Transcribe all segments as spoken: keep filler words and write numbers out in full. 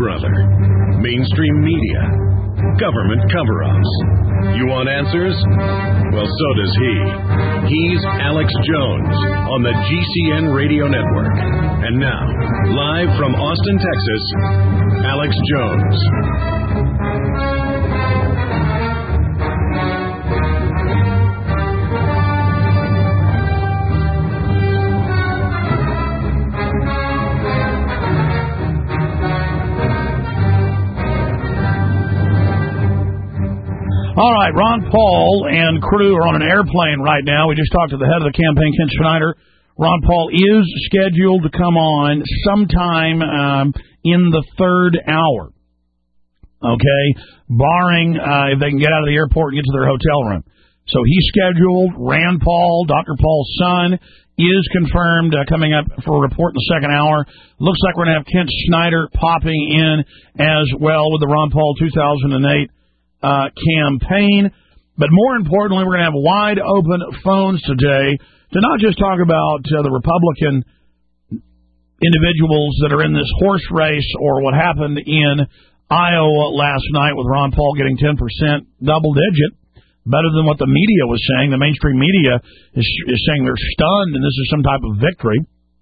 Brother, mainstream media, government cover-ups. You want answers? Well, so does he. He's Alex Jones on the G C N Radio Network. And now, live from Austin, Texas, Alex Jones. All right, Ron Paul and crew are on an airplane right now. We just talked to the head of the campaign, Kent Schneider. Ron Paul is scheduled to come on sometime um, in the third hour, okay, barring uh, if they can get out of the airport and get to their hotel room. So he's scheduled. Rand Paul, Doctor Paul's son, is confirmed uh, coming up for a report in the second hour. Looks like we're going to have Kent Schneider popping in as well with the Ron Paul two thousand eight Uh, campaign. But more importantly, we're going to have wide open phones today to not just talk about uh, the Republican individuals that are in this horse race or what happened in Iowa last night with Ron Paul getting ten percent, double digit, better than what the media was saying. The mainstream media is, is saying they're stunned and this is some type of victory.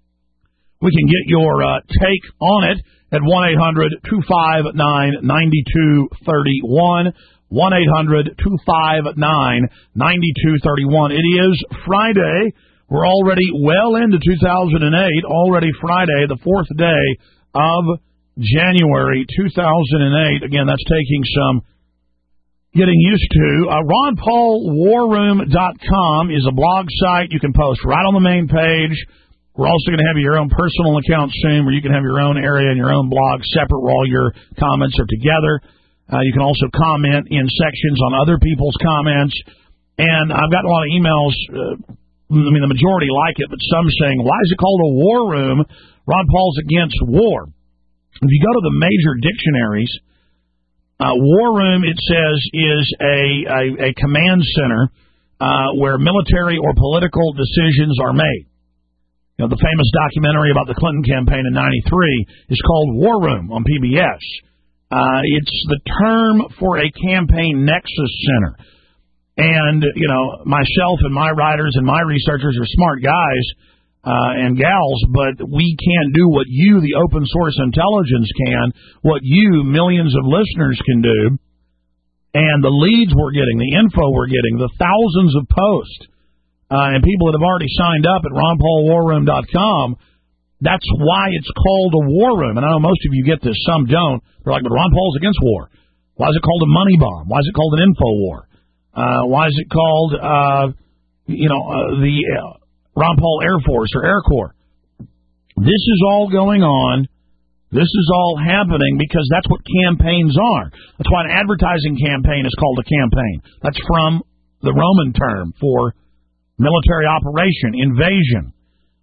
We can get your uh, take on it at one eight hundred two five nine nine two three one. one eight hundred two five nine nine two three one. It is Friday. We're already well into two thousand eight. Already Friday, the fourth day of January two thousand eight. Again, that's taking some getting used to. Uh, Ron Paul War Room dot com is a blog site. You can post right on the main page. We're also going to have your own personal account soon where you can have your own area and your own blog separate where all your comments are together. Uh, you can also comment in sections on other people's comments. And I've gotten a lot of emails. Uh, I mean, the majority like it, but some saying, why is it called a war room? Ron Paul's against war. If you go to the major dictionaries, uh, war room, it says, is a, a, a command center uh, where military or political decisions are made. You know, the famous documentary about the Clinton campaign in ninety-three is called War Room on P B S. Uh, it's the term for a campaign nexus center. And, you know, myself and my writers and my researchers are smart guys uh, and gals, but we can't do what you, the open source intelligence, can, what you, millions of listeners, can do. And the leads we're getting, the info we're getting, the thousands of posts, Uh, and people that have already signed up at Ron Paul War Room dot com, that's why it's called a war room. And I know most of you get this, some don't. They're like, but Ron Paul's against war. Why is it called a money bomb? Why is it called an info war? Uh, why is it called, uh, you know, uh, the uh, Ron Paul Air Force or Air Corps? This is all going on. This is all happening because that's what campaigns are. That's why an advertising campaign is called a campaign. That's from the Roman term for military operation, invasion.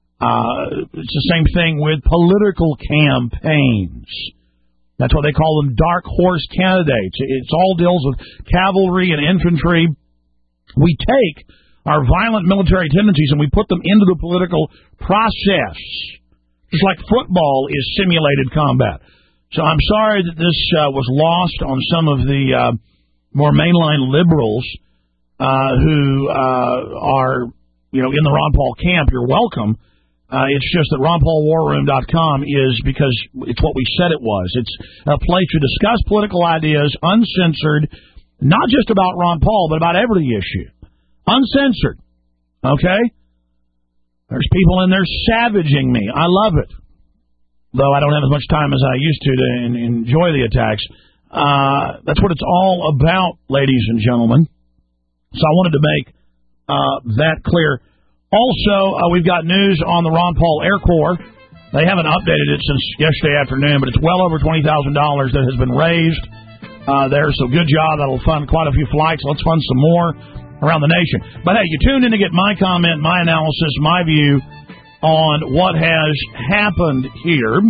Uh, it's the same thing with political campaigns. That's why they call them dark horse candidates. It all deals with cavalry and infantry. We take our violent military tendencies and we put them into the political process, just like football is simulated combat. So I'm sorry that this uh, was lost on some of the uh, more mainline liberals Uh, who uh, are, you know, in the Ron Paul camp. You're welcome. Uh, it's just that Ron Paul War Room dot com is because it's what we said it was. It's a place to discuss political ideas, uncensored, not just about Ron Paul, but about every issue. Uncensored. Okay? There's people in there savaging me. I love it. Though I don't have as much time as I used to to enjoy the attacks. Uh, that's what it's all about, ladies and gentlemen. So I wanted to make uh, that clear. Also, uh, we've got news on the Ron Paul Air Corps. They haven't updated it since yesterday afternoon, but it's well over twenty thousand dollars that has been raised uh, there. So good job. That'll fund quite a few flights. Let's fund some more around the nation. But, hey, you tuned in to get my comment, my analysis, my view on what has happened here.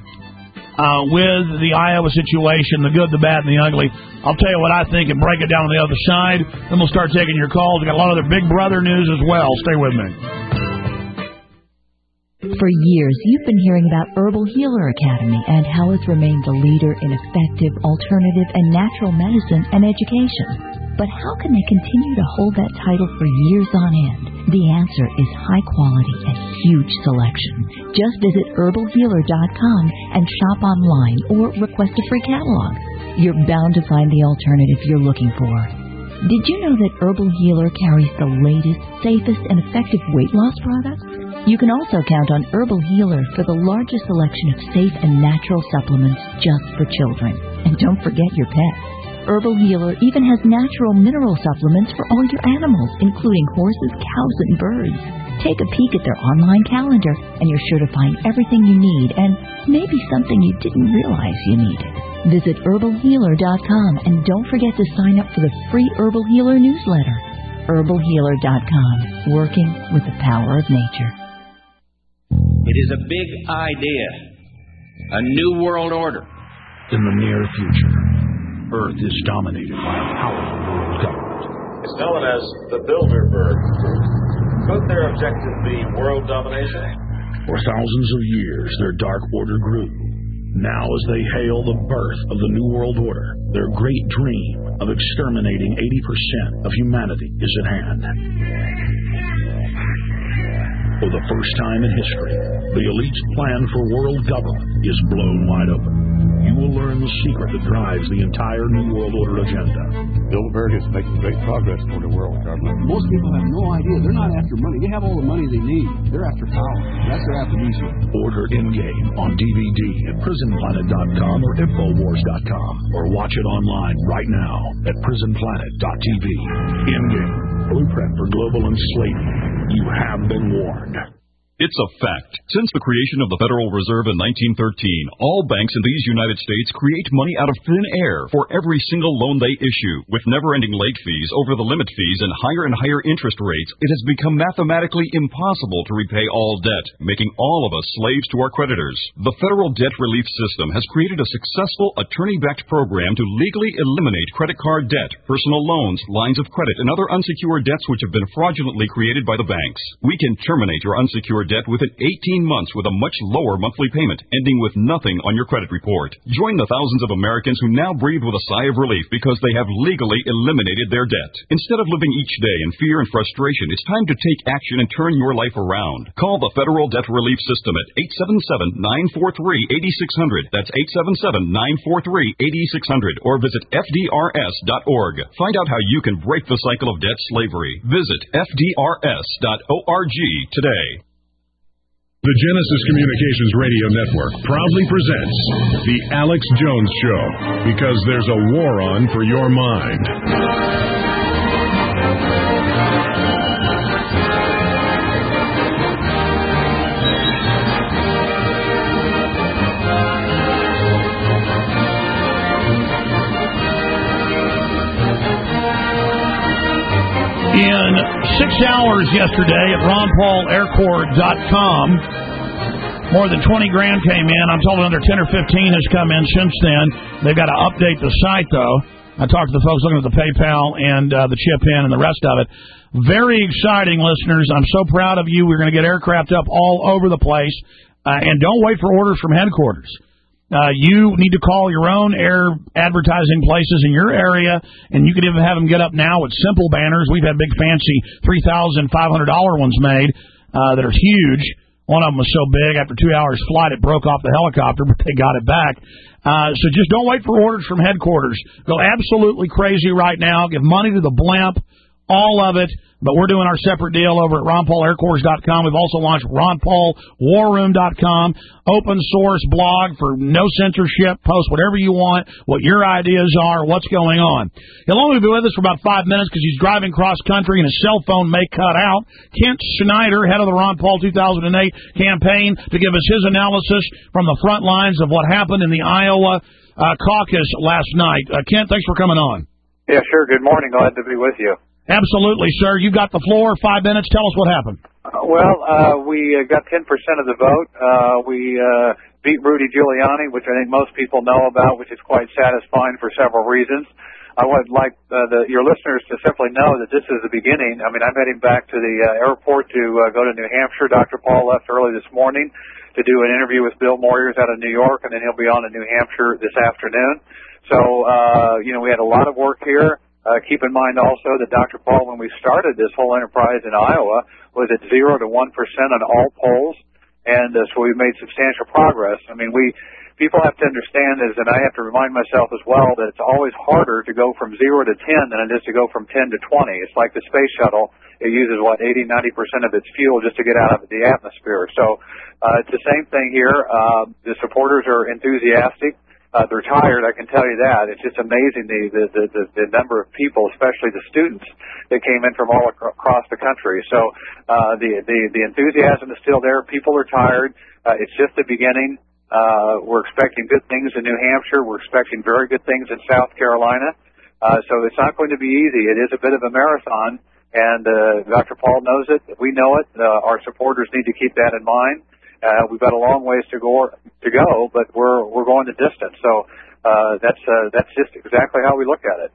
Uh, with the Iowa situation, the good, the bad, and the ugly. I'll tell you what I think and break it down on the other side. Then we'll start taking your calls. We've got a lot of other Big Brother news as well. Stay with me. For years, you've been hearing about Herbal Healer Academy and how it's remained the leader in effective, alternative, and natural medicine and education. But how can they continue to hold that title for years on end? The answer is high quality and huge selection. Just visit herbal healer dot com and shop online or request a free catalog. You're bound to find the alternative you're looking for. Did you know that Herbal Healer carries the latest, safest, and effective weight loss products? You can also count on Herbal Healer for the largest selection of safe and natural supplements just for children. And don't forget your pets. Herbal Healer even has natural mineral supplements for all your animals, including horses, cows, and birds. Take a peek at their online calendar, and you're sure to find everything you need and maybe something you didn't realize you needed. Visit herbal healer dot com and don't forget to sign up for the free Herbal Healer newsletter. herbal healer dot com, working with the power of nature. It is a big idea, a new world order. In the near future, Earth is dominated by a powerful world government. It's known as the Bilderberg Group. Could their objective be world domination? For thousands of years, their dark order grew. Now, as they hail the birth of the New World Order, their great dream of exterminating eighty percent of humanity is at hand. For the first time in history, the elite's plan for world government is blown wide open. You will learn the secret that drives the entire New World Order agenda. Bilderberg is making great progress toward a world government. Most people have no idea. They're not after money. They have all the money they need. They're after power. That's their aphrodisiac. Order In-Game on D V D at prison planet dot com or infowars dot com, or watch it online right now at prison planet dot t v. In-Game, blueprint for global enslavement. You have been warned. It's a fact. Since the creation of the Federal Reserve in nineteen thirteen, all banks in these United States create money out of thin air for every single loan they issue. With never-ending late fees, over-the-limit fees, and higher and higher interest rates, it has become mathematically impossible to repay all debt, making all of us slaves to our creditors. The Federal Debt Relief System has created a successful attorney-backed program to legally eliminate credit card debt, personal loans, lines of credit, and other unsecured debts which have been fraudulently created by the banks. We can terminate your unsecured debt within eighteen months with a much lower monthly payment, ending with nothing on your credit report. Join the thousands of Americans who now breathe with a sigh of relief because they have legally eliminated their debt. Instead of living each day in fear and frustration, it's time to take action and turn your life around. Call the Federal Debt Relief System at eight seven seven, nine four three, eight six zero zero. That's eight seven seven, nine four three, eight six zero zero. Or visit F D R S dot org. Find out how you can break the cycle of debt slavery. Visit F D R S dot org today. The Genesis Communications Radio Network proudly presents The Alex Jones Show, because there's a war on for your mind. In six hours yesterday at ron paul air corps dot com, more than twenty grand came in. I'm told another ten or fifteen has come in since then. They've got to update the site, though. I talked to the folks looking at the PayPal and uh, the chip in and the rest of it. Very exciting, listeners. I'm so proud of you. We're going to get aircraft up all over the place. Uh, and don't wait for orders from headquarters. Uh, you need to call your own air advertising places in your area, and you can even have them get up now with simple banners. We've had big, fancy three thousand five hundred dollars ones made uh, that are huge. One of them was so big, after two hours flight, it broke off the helicopter, but they got it back. Uh, so just don't wait for orders from headquarters. Go absolutely crazy right now. Give money to the blimp, all of it. But we're doing our separate deal over at ron paul air corps dot com. We've also launched ron paul war room dot com, open source blog for no censorship. Post whatever you want, what your ideas are, what's going on. He'll only be with us for about five minutes because he's driving cross country and his cell phone may cut out. Kent Schneider, head of the Ron Paul two thousand eight campaign, to give us his analysis from the front lines of what happened in the Iowa uh, caucus last night. Uh, Kent, thanks for coming on. Yeah, sure. Good morning. Glad to be with you. Absolutely, sir. You got the floor. Five minutes. Tell us what happened. Uh, well, uh, we uh, got ten percent of the vote. Uh, we uh, beat Rudy Giuliani, which I think most people know about, which is quite satisfying for several reasons. I would like uh, the, your listeners to simply know that this is the beginning. I mean, I'm heading back to the uh, airport to uh, go to New Hampshire. Doctor Paul left early this morning to do an interview with Bill Moyers out of New York, and then he'll be on to New Hampshire this afternoon. So, uh, you know, we had a lot of work here. Uh, keep in mind also that Doctor Paul, when we started this whole enterprise in Iowa, was at zero to one percent on all polls, and uh, so we've made substantial progress. I mean, we... People have to understand is, and I have to remind myself as well, that it's always harder to go from zero to ten than it is to go from ten to twenty. It's like the space shuttle. It uses, what, eighty, ninety percent of its fuel just to get out of the atmosphere. So uh, it's the same thing here. Uh, the supporters are enthusiastic. Uh, they're tired, I can tell you that. It's just amazing the, the, the, the, the number of people, especially the students, that came in from all ac- across the country. So uh, the, the, the enthusiasm is still there. People are tired. Uh, it's just the beginning. Uh, we're expecting good things in New Hampshire. We're expecting very good things in South Carolina. Uh, so it's not going to be easy. It is a bit of a marathon, and uh, Doctor Paul knows it. We know it. Uh, our supporters need to keep that in mind. Uh, we've got a long ways to go, to go, but we're we're going the distance. So uh, that's uh, that's just exactly how we look at it.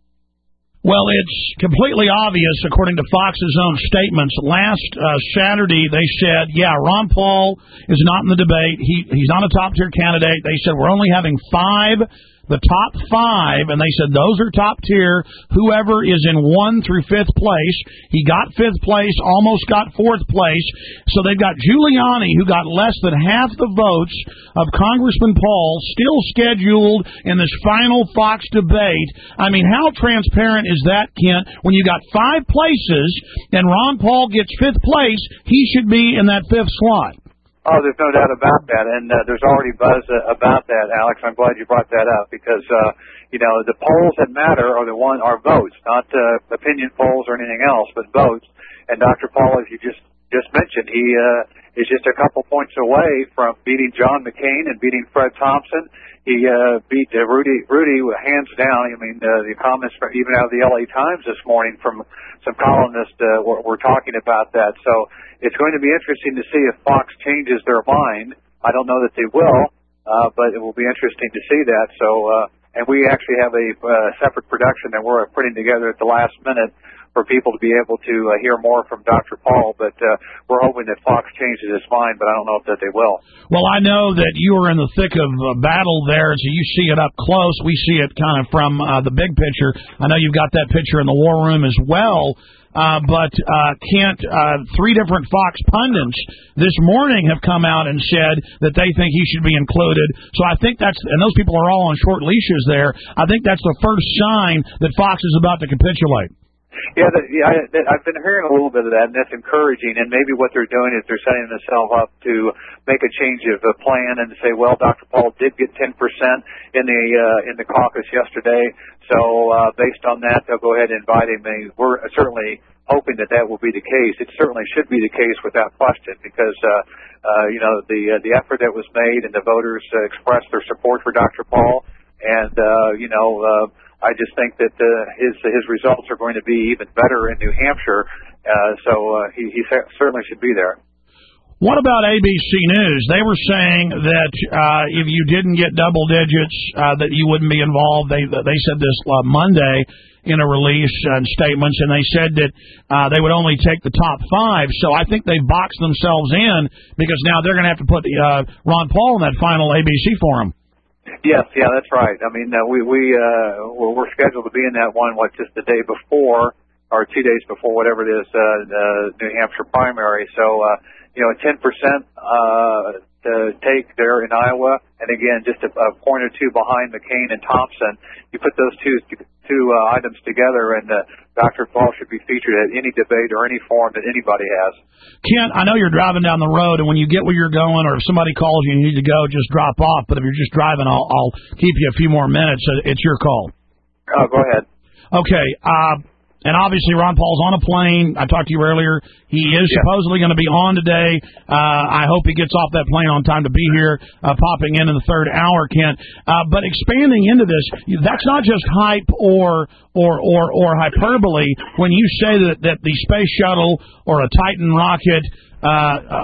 Well, it's completely obvious, according to Fox's own statements. Last uh, Saturday, they said, yeah, Ron Paul is not in the debate. He He's not a top-tier candidate. They said, we're only having five, the top five, and they said those are top-tier. Whoever is in one through fifth place. He got fifth place, almost got fourth place. So they've got Giuliani, who got less than half the votes of Congressman Paul, still scheduled in this final Fox debate. I mean, how transparent is that, Kent? When you got five places and Ron Paul gets fifth place, he should be in that fifth slot. Oh, there's no doubt about that, and uh, there's already buzz uh, about that, Alex. I'm glad you brought that up because, uh, you know, the polls that matter are the one are votes, not uh, opinion polls or anything else, but votes. And Doctor Paul, as you just just mentioned, he uh, is just a couple points away from beating John McCain and beating Fred Thompson. He uh, beat uh, Rudy Rudy hands down. I mean, uh, the comments from, even out of the L A Times this morning from some columnists uh, were, were talking about that. So it's going to be interesting to see if Fox changes their mind. I don't know that they will, uh, but it will be interesting to see that. So, uh, and we actually have a uh, separate production that we're putting together at the last minute for people to be able to uh, hear more from Doctor Paul, but uh, we're hoping that Fox changes its mind, but I don't know if that they will. Well, I know that you are in the thick of uh, battle there, so you see it up close. We see it kind of from uh, the big picture. I know you've got that picture in the war room as well. Uh, but uh, Kent, uh, three different Fox pundits this morning have come out and said that they think he should be included. So I think that's, and those people are all on short leashes there. I think that's the first sign that Fox is about to capitulate. Yeah, the, yeah I, I've been hearing a little bit of that, and that's encouraging. And maybe what they're doing is they're setting themselves up to make a change of a plan and to say, well, Doctor Paul did get ten percent in the uh, in the caucus yesterday, so uh, based on that, they'll go ahead and invite him. And we're certainly hoping that that will be the case. It certainly should be the case without question, because uh, uh, you know the uh, the effort that was made and the voters uh, expressed their support for Doctor Paul, and uh, you know. Uh, I just think that uh, his his results are going to be even better in New Hampshire, uh, so uh, he, he certainly should be there. What about A B C News? They were saying that uh, if you didn't get double digits, uh, that you wouldn't be involved. They they said this uh, Monday in a release and statements, and they said that uh, they would only take the top five. So I think they boxed themselves in because now they're going to have to put uh, Ron Paul in that final A B C forum. Yes, yeah, that's right. I mean, uh, we we uh, we're scheduled to be in that one, what, just the day before or two days before, whatever it is, uh, the New Hampshire primary. So, uh, you know, ten percent uh, to take there in Iowa, and again, just a, a point or two behind McCain and Thompson. You put those two two uh, items together, and uh, Doctor Paul should be featured at any debate or any forum that anybody has. Kent, I know you're driving down the road, and when you get where you're going, or if somebody calls you and you need to go, just drop off. But if you're just driving, I'll, I'll keep you a few more minutes. It's your call. Oh, go ahead. Okay. Uh, and obviously, Ron Paul's on a plane. I talked to you earlier. He is yeah. supposedly going to be on today. Uh, I hope he gets off that plane on time to be here, uh, popping in in the third hour, Kent. Uh, but expanding into this, that's not just hype or or or, or hyperbole when you say that, that the space shuttle or a Titan rocket uh, uh,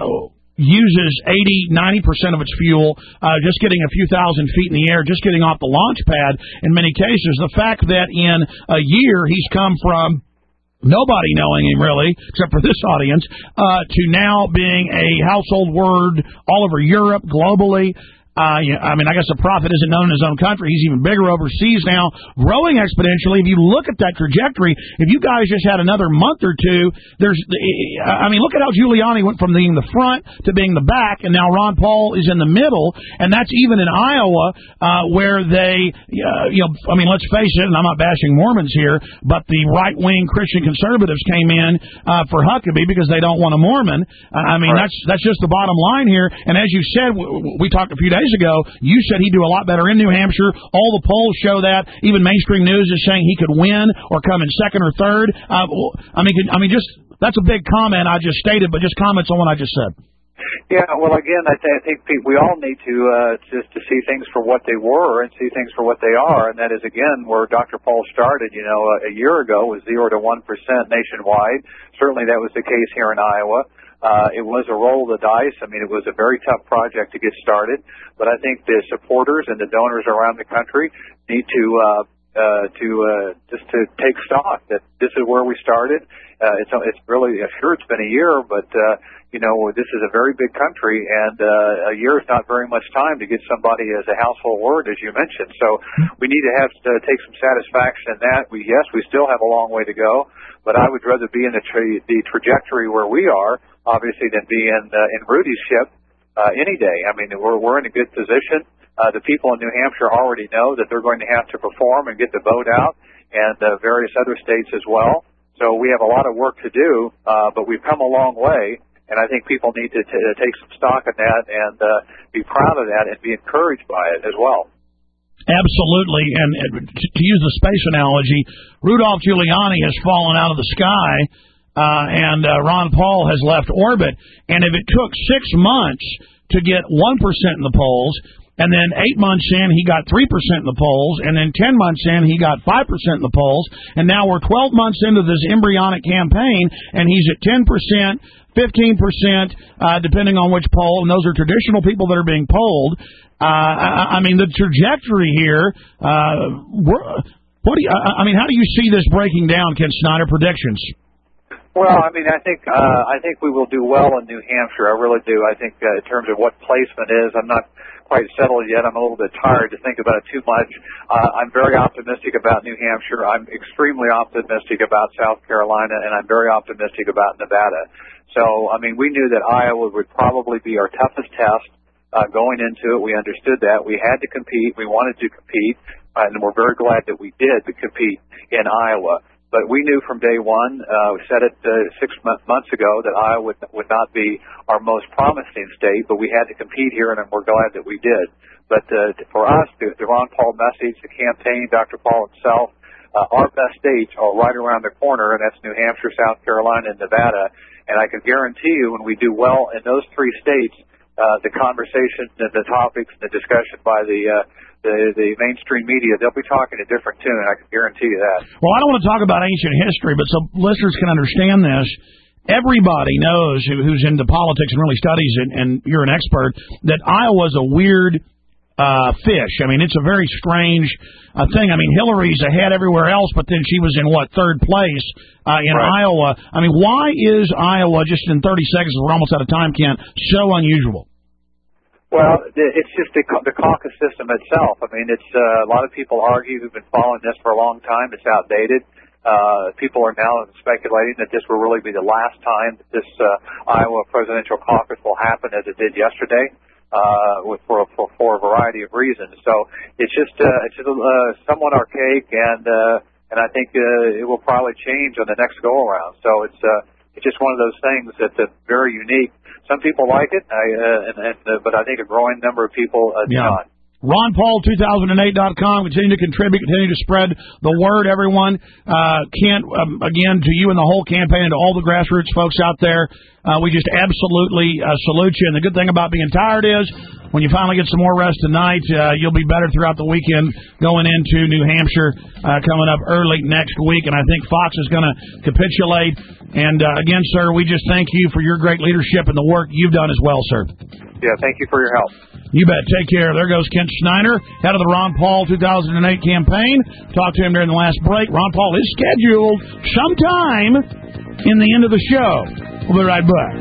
uses eighty, ninety percent of its fuel uh, just getting a few thousand feet in the air, just getting off the launch pad in many cases. The fact that in a year he's come from nobody knowing him really, except for this audience, uh, to now being a household word all over Europe, globally. Uh, you know, I mean, I guess the prophet isn't known in his own country. He's even bigger overseas now, growing exponentially. If you look at that trajectory, if you guys just had another month or two, there's, I mean, look at how Giuliani went from being the front to being the back, and now Ron Paul is in the middle, and that's even in Iowa, uh, where they, uh, you know, I mean, let's face it, and I'm not bashing Mormons here, but the right-wing Christian conservatives came in uh, for Huckabee because they don't want a Mormon. Uh, I mean, right. that's that's just the bottom line here. And as you said, we, we talked a few days ago, you said he'd do a lot better in New Hampshire. All the polls show that. Even mainstream news is saying he could win or come in second or third. Uh, I mean, I mean, just that's a big comment I just stated, but just comments on what I just said. Yeah, well, again, I, th- I think we all need to uh, just to see things for what they were and see things for what they are, and that is again where Doctor Paul started. You know, a, a year ago was zero to one percent nationwide. Certainly, that was the case here in Iowa. Uh, it was a roll of the dice. I mean, it was a very tough project to get started, but I think the supporters and the donors around the country need to uh, uh, to uh, just to take stock that this is where we started. Uh, it's it's really sure it's been a year, but uh, you know this is a very big country, and uh, a year is not very much time to get somebody as a household word, as you mentioned. So we need to have to take some satisfaction in that. We yes, we still have a long way to go, but I would rather be in the tra- the trajectory where we are, obviously, than be in uh, in Rudy's ship uh, any day. I mean, we're we're in a good position. Uh, the people in New Hampshire already know that they're going to have to perform and get the vote out, and uh, various other states as well. So we have a lot of work to do, uh, but we've come a long way, and I think people need to t- take some stock in that and uh, be proud of that and be encouraged by it as well. Absolutely, and, and to use the space analogy, Rudolph Giuliani has fallen out of the sky, uh, and uh, Ron Paul has left orbit. And if it took six months to get one percent in the polls, and then eight months in, he got three percent in the polls, and then ten months in, he got five percent in the polls, and now we're twelve months into this embryonic campaign, and he's at ten percent, fifteen percent, uh, depending on which poll, and those are traditional people that are being polled. Uh, I, I mean, the trajectory here, uh, what do you, I, I mean, how do you see this breaking down, Ken Snyder? Predictions? Well, I mean, I think uh, I think we will do well in New Hampshire. I really do. I think uh, in terms of what placement is, I'm not quite settled yet. I'm a little bit tired to think about it too much. Uh, I'm very optimistic about New Hampshire. I'm extremely optimistic about South Carolina, and I'm very optimistic about Nevada. So, I mean, we knew that Iowa would probably be our toughest test uh, going into it. We understood that. We had to compete. We wanted to compete, uh, and we're very glad that we did compete in Iowa. But we knew from day one, uh, we said it uh, six m- months ago, that Iowa would, would not be our most promising state, but we had to compete here, and we're glad that we did. But uh, for us, the, the Ron Paul message, the campaign, Doctor Paul himself, uh, our best states are right around the corner, and that's New Hampshire, South Carolina, and Nevada. And I can guarantee you when we do well in those three states, uh, the conversation, the, the topics, the discussion by the uh, The, the mainstream media, they'll be talking a different tune, I can guarantee you that. Well, I don't want to talk about ancient history, but so listeners can understand this. Everybody knows who, who's into politics and really studies it, and you're an expert, that Iowa's a weird uh, fish. I mean, it's a very strange uh, thing. I mean, Hillary's ahead everywhere else, but then she was in, what, third place uh, in right. Iowa. I mean, why is Iowa, just in thirty seconds, we're almost out of time, Kent, so unusual? Well, it's just the, the caucus system itself. I mean, it's uh, a lot of people argue who've been following this for a long time. It's outdated. Uh, people are now speculating that this will really be the last time that this uh, Iowa presidential caucus will happen, as it did yesterday, uh, with, for, for for a variety of reasons. So it's just uh, it's just, uh, somewhat archaic, and uh, and I think uh, it will probably change on the next go around. So it's uh, it's just one of those things that's uh, very unique. Some people like it, I, uh, and, and, uh, but I think a growing number of people uh, do yeah. not. Ron Paul two thousand eight dot com. Continue to contribute. Continue to spread the word, everyone. Uh, Kent, um, again, to you and the whole campaign and to all the grassroots folks out there, uh, we just absolutely uh, salute you. And the good thing about being tired is when you finally get some more rest tonight, uh, you'll be better throughout the weekend going into New Hampshire uh, coming up early next week. And I think Fox is going to capitulate. And, uh, again, sir, we just thank you for your great leadership and the work you've done as well, sir. Yeah, thank you for your help. You bet. Take care. There goes Kent Schneider, head of the Ron Paul two thousand eight campaign. Talked to him during the last break. Ron Paul is scheduled sometime in the end of the show. We'll be right back.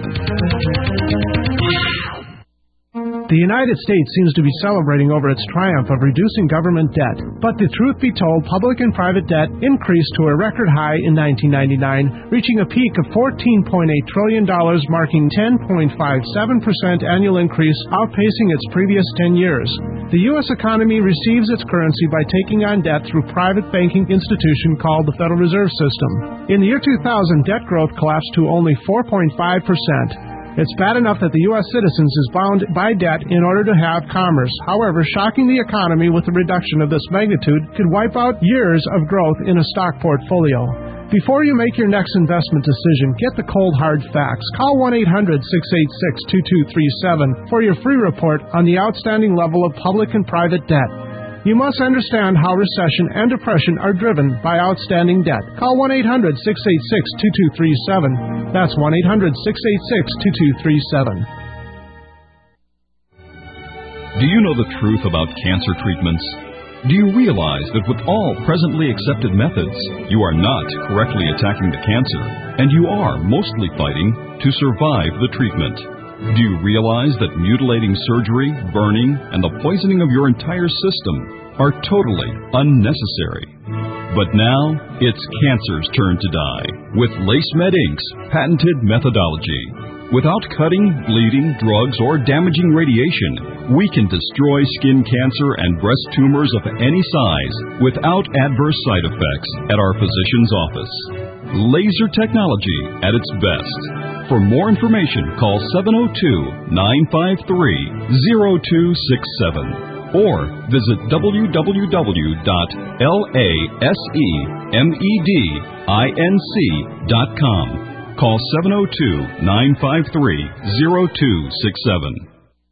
The United States seems to be celebrating over its triumph of reducing government debt. But the truth be told, public and private debt increased to a record high in nineteen ninety-nine, reaching a peak of fourteen point eight trillion dollars, marking ten point five seven percent annual increase, outpacing its previous ten years. The U S economy receives its currency by taking on debt through private banking institution called the Federal Reserve System. In the year two thousand, debt growth collapsed to only four point five percent. It's bad enough that the U S citizens is bound by debt in order to have commerce. However, shocking the economy with a reduction of this magnitude could wipe out years of growth in a stock portfolio. Before you make your next investment decision, get the cold hard facts. Call one eight hundred six eight six two two three seven for your free report on the outstanding level of public and private debt. You must understand how recession and depression are driven by outstanding debt. Call one eight hundred six eight six two two three seven. That's one eight hundred six eight six two two three seven. Do you know the truth about cancer treatments? Do you realize that with all presently accepted methods, you are not correctly attacking the cancer, and you are mostly fighting to survive the treatment? Do you realize that mutilating surgery, burning, and the poisoning of your entire system are totally unnecessary? But now, it's cancer's turn to die with LaceMed Incorporated's patented methodology. Without cutting, bleeding, drugs, or damaging radiation, we can destroy skin cancer and breast tumors of any size without adverse side effects at our physician's office. Laser technology at its best. For more information, call seven oh two, nine five three, oh two six seven or visit w w w dot lasemedinc dot com. Call seven oh two, nine five three, oh two six seven.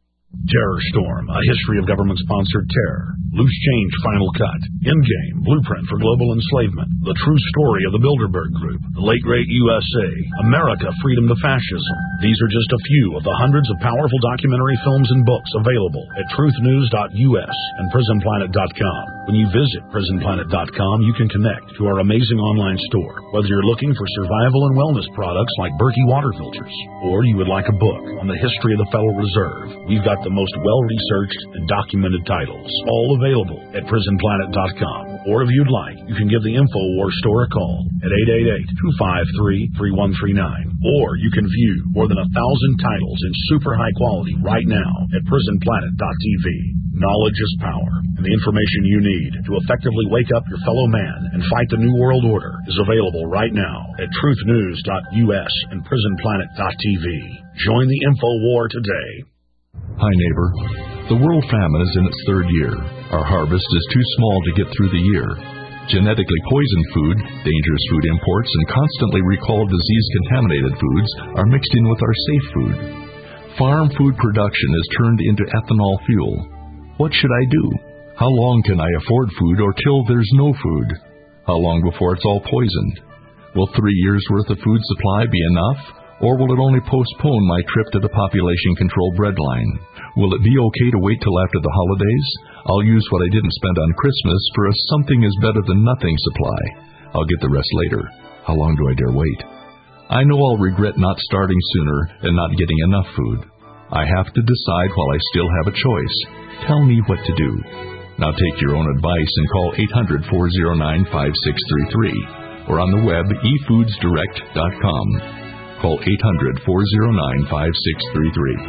Terror Storm, a history of government-sponsored terror. Loose Change Final Cut. Endgame, Blueprint for Global Enslavement. The True Story of the Bilderberg Group. The Late Great U S A. America, Freedom to Fascism. These are just a few of the hundreds of powerful documentary films and books available at truth news dot u s and prison planet dot com. When you visit prison planet dot com, you can connect to our amazing online store. Whether you're looking for survival and wellness products like Berkey water filters, or you would like a book on the history of the Federal Reserve, we've got the most well-researched and documented titles, all available at prison planet dot com. Or if you'd like, you can give the InfoWars store a call at eight eight eight, two five three, three one three nine. Or you can view more than a thousand titles in super high quality right now at prison planet dot t v. Knowledge is power, and the information you need to effectively wake up your fellow man and fight the New World Order is available right now at truth news dot u s and prison planet dot t v. Join the InfoWar today. Hi, neighbor. The world famine is in its third year. Our harvest is too small to get through the year. Genetically poisoned food, dangerous food imports, and constantly recalled disease-contaminated foods are mixed in with our safe food. Farm food production is turned into ethanol fuel. What should I do? How long can I afford food or till there's no food? How long before it's all poisoned? Will three years' worth of food supply be enough? Or will it only postpone my trip to the population-controlled breadline? Will it be okay to wait till after the holidays? I'll use what I didn't spend on Christmas for a something is better than nothing supply. I'll get the rest later. How long do I dare wait? I know I'll regret not starting sooner and not getting enough food. I have to decide while I still have a choice. Tell me what to do. Now take your own advice and call eight hundred, four oh nine, five six three three or on the web e foods direct dot com. Call eight hundred, four oh nine, five six three three.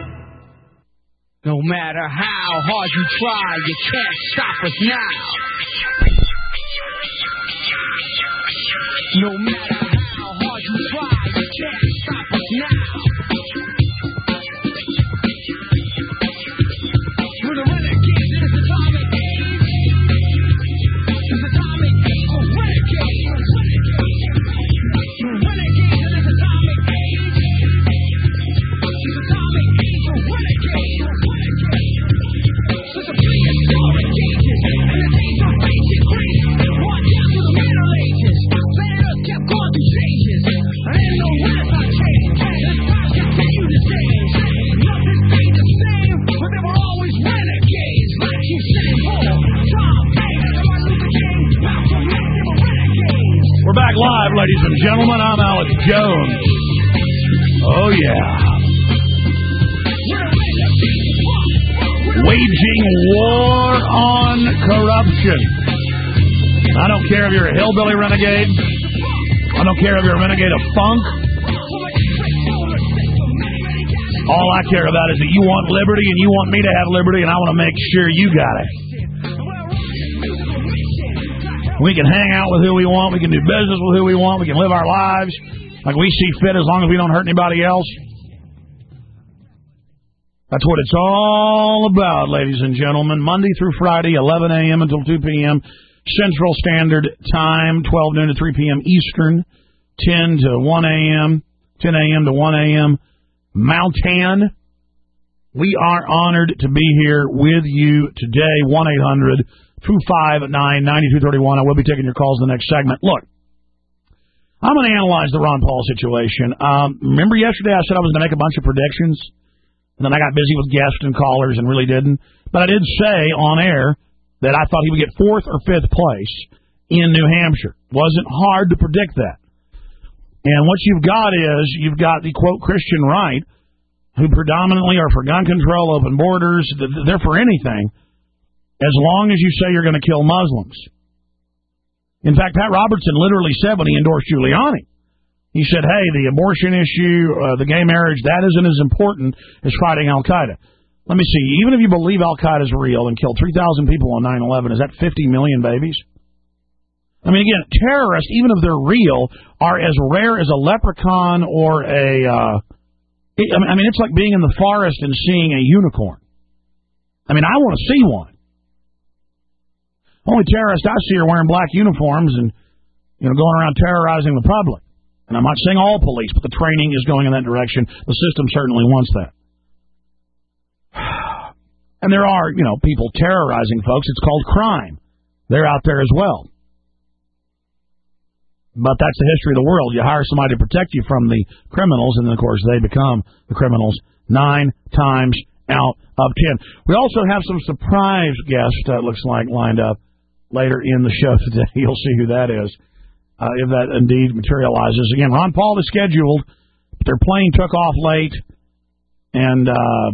No matter how hard you try, you can't stop us now. No matter how hard you try, you can't stop us now. We're the renegades, it's atomic age. It's atomic age, we're renegades. We're renegades, it's atomic age. It's atomic age, we're renegades. Live, ladies and gentlemen. I'm Alex Jones. Oh, yeah. Waging war on corruption. I don't care if you're a hillbilly renegade. I don't care if you're a renegade of funk. All I care about is that you want liberty and you want me to have liberty, and I want to make sure you got it. We can hang out with who we want. We can do business with who we want. We can live our lives like we see fit as long as we don't hurt anybody else. That's what it's all about, ladies and gentlemen. Monday through Friday, eleven a.m. until two p.m. Central Standard Time, twelve noon to three p.m. Eastern, ten to one a.m., ten a.m. to one a.m. Mountain. We are honored to be here with you today. one eight hundred two five nine nine two three one. I will be taking your calls in the next segment. Look, I'm going to analyze the Ron Paul situation. Um, remember yesterday I said I was going to make a bunch of predictions? And then I got busy with guests and callers and really didn't. But I did say on air that I thought he would get fourth or fifth place in New Hampshire. Wasn't hard to predict that. And what you've got is, you've got the, quote, Christian right, who predominantly are for gun control, open borders, they're for anything, as long as you say you're going to kill Muslims. In fact, Pat Robertson literally said when he endorsed Giuliani, he said, hey, the abortion issue, uh, the gay marriage, that isn't as important as fighting Al-Qaeda. Let me see, even if you believe Al-Qaeda is real and killed three thousand people on nine eleven, is that fifty million babies? I mean, again, terrorists, even if they're real, are as rare as a leprechaun or a... Uh, I mean, it's like being in the forest and seeing a unicorn. I mean, I want to see one. Only terrorists I see are wearing black uniforms and, you know, going around terrorizing the public. And I'm not saying all police, but the training is going in that direction. The system certainly wants that. And there are, you know, people terrorizing folks. It's called crime. They're out there as well. But that's the history of the world. You hire somebody to protect you from the criminals, and then, of course, they become the criminals nine times out of ten. We also have some surprise guests, uh, looks like, lined up later in the show today. You'll see who that is, uh, if that indeed materializes. Again, Ron Paul is scheduled. Their plane took off late, and, uh,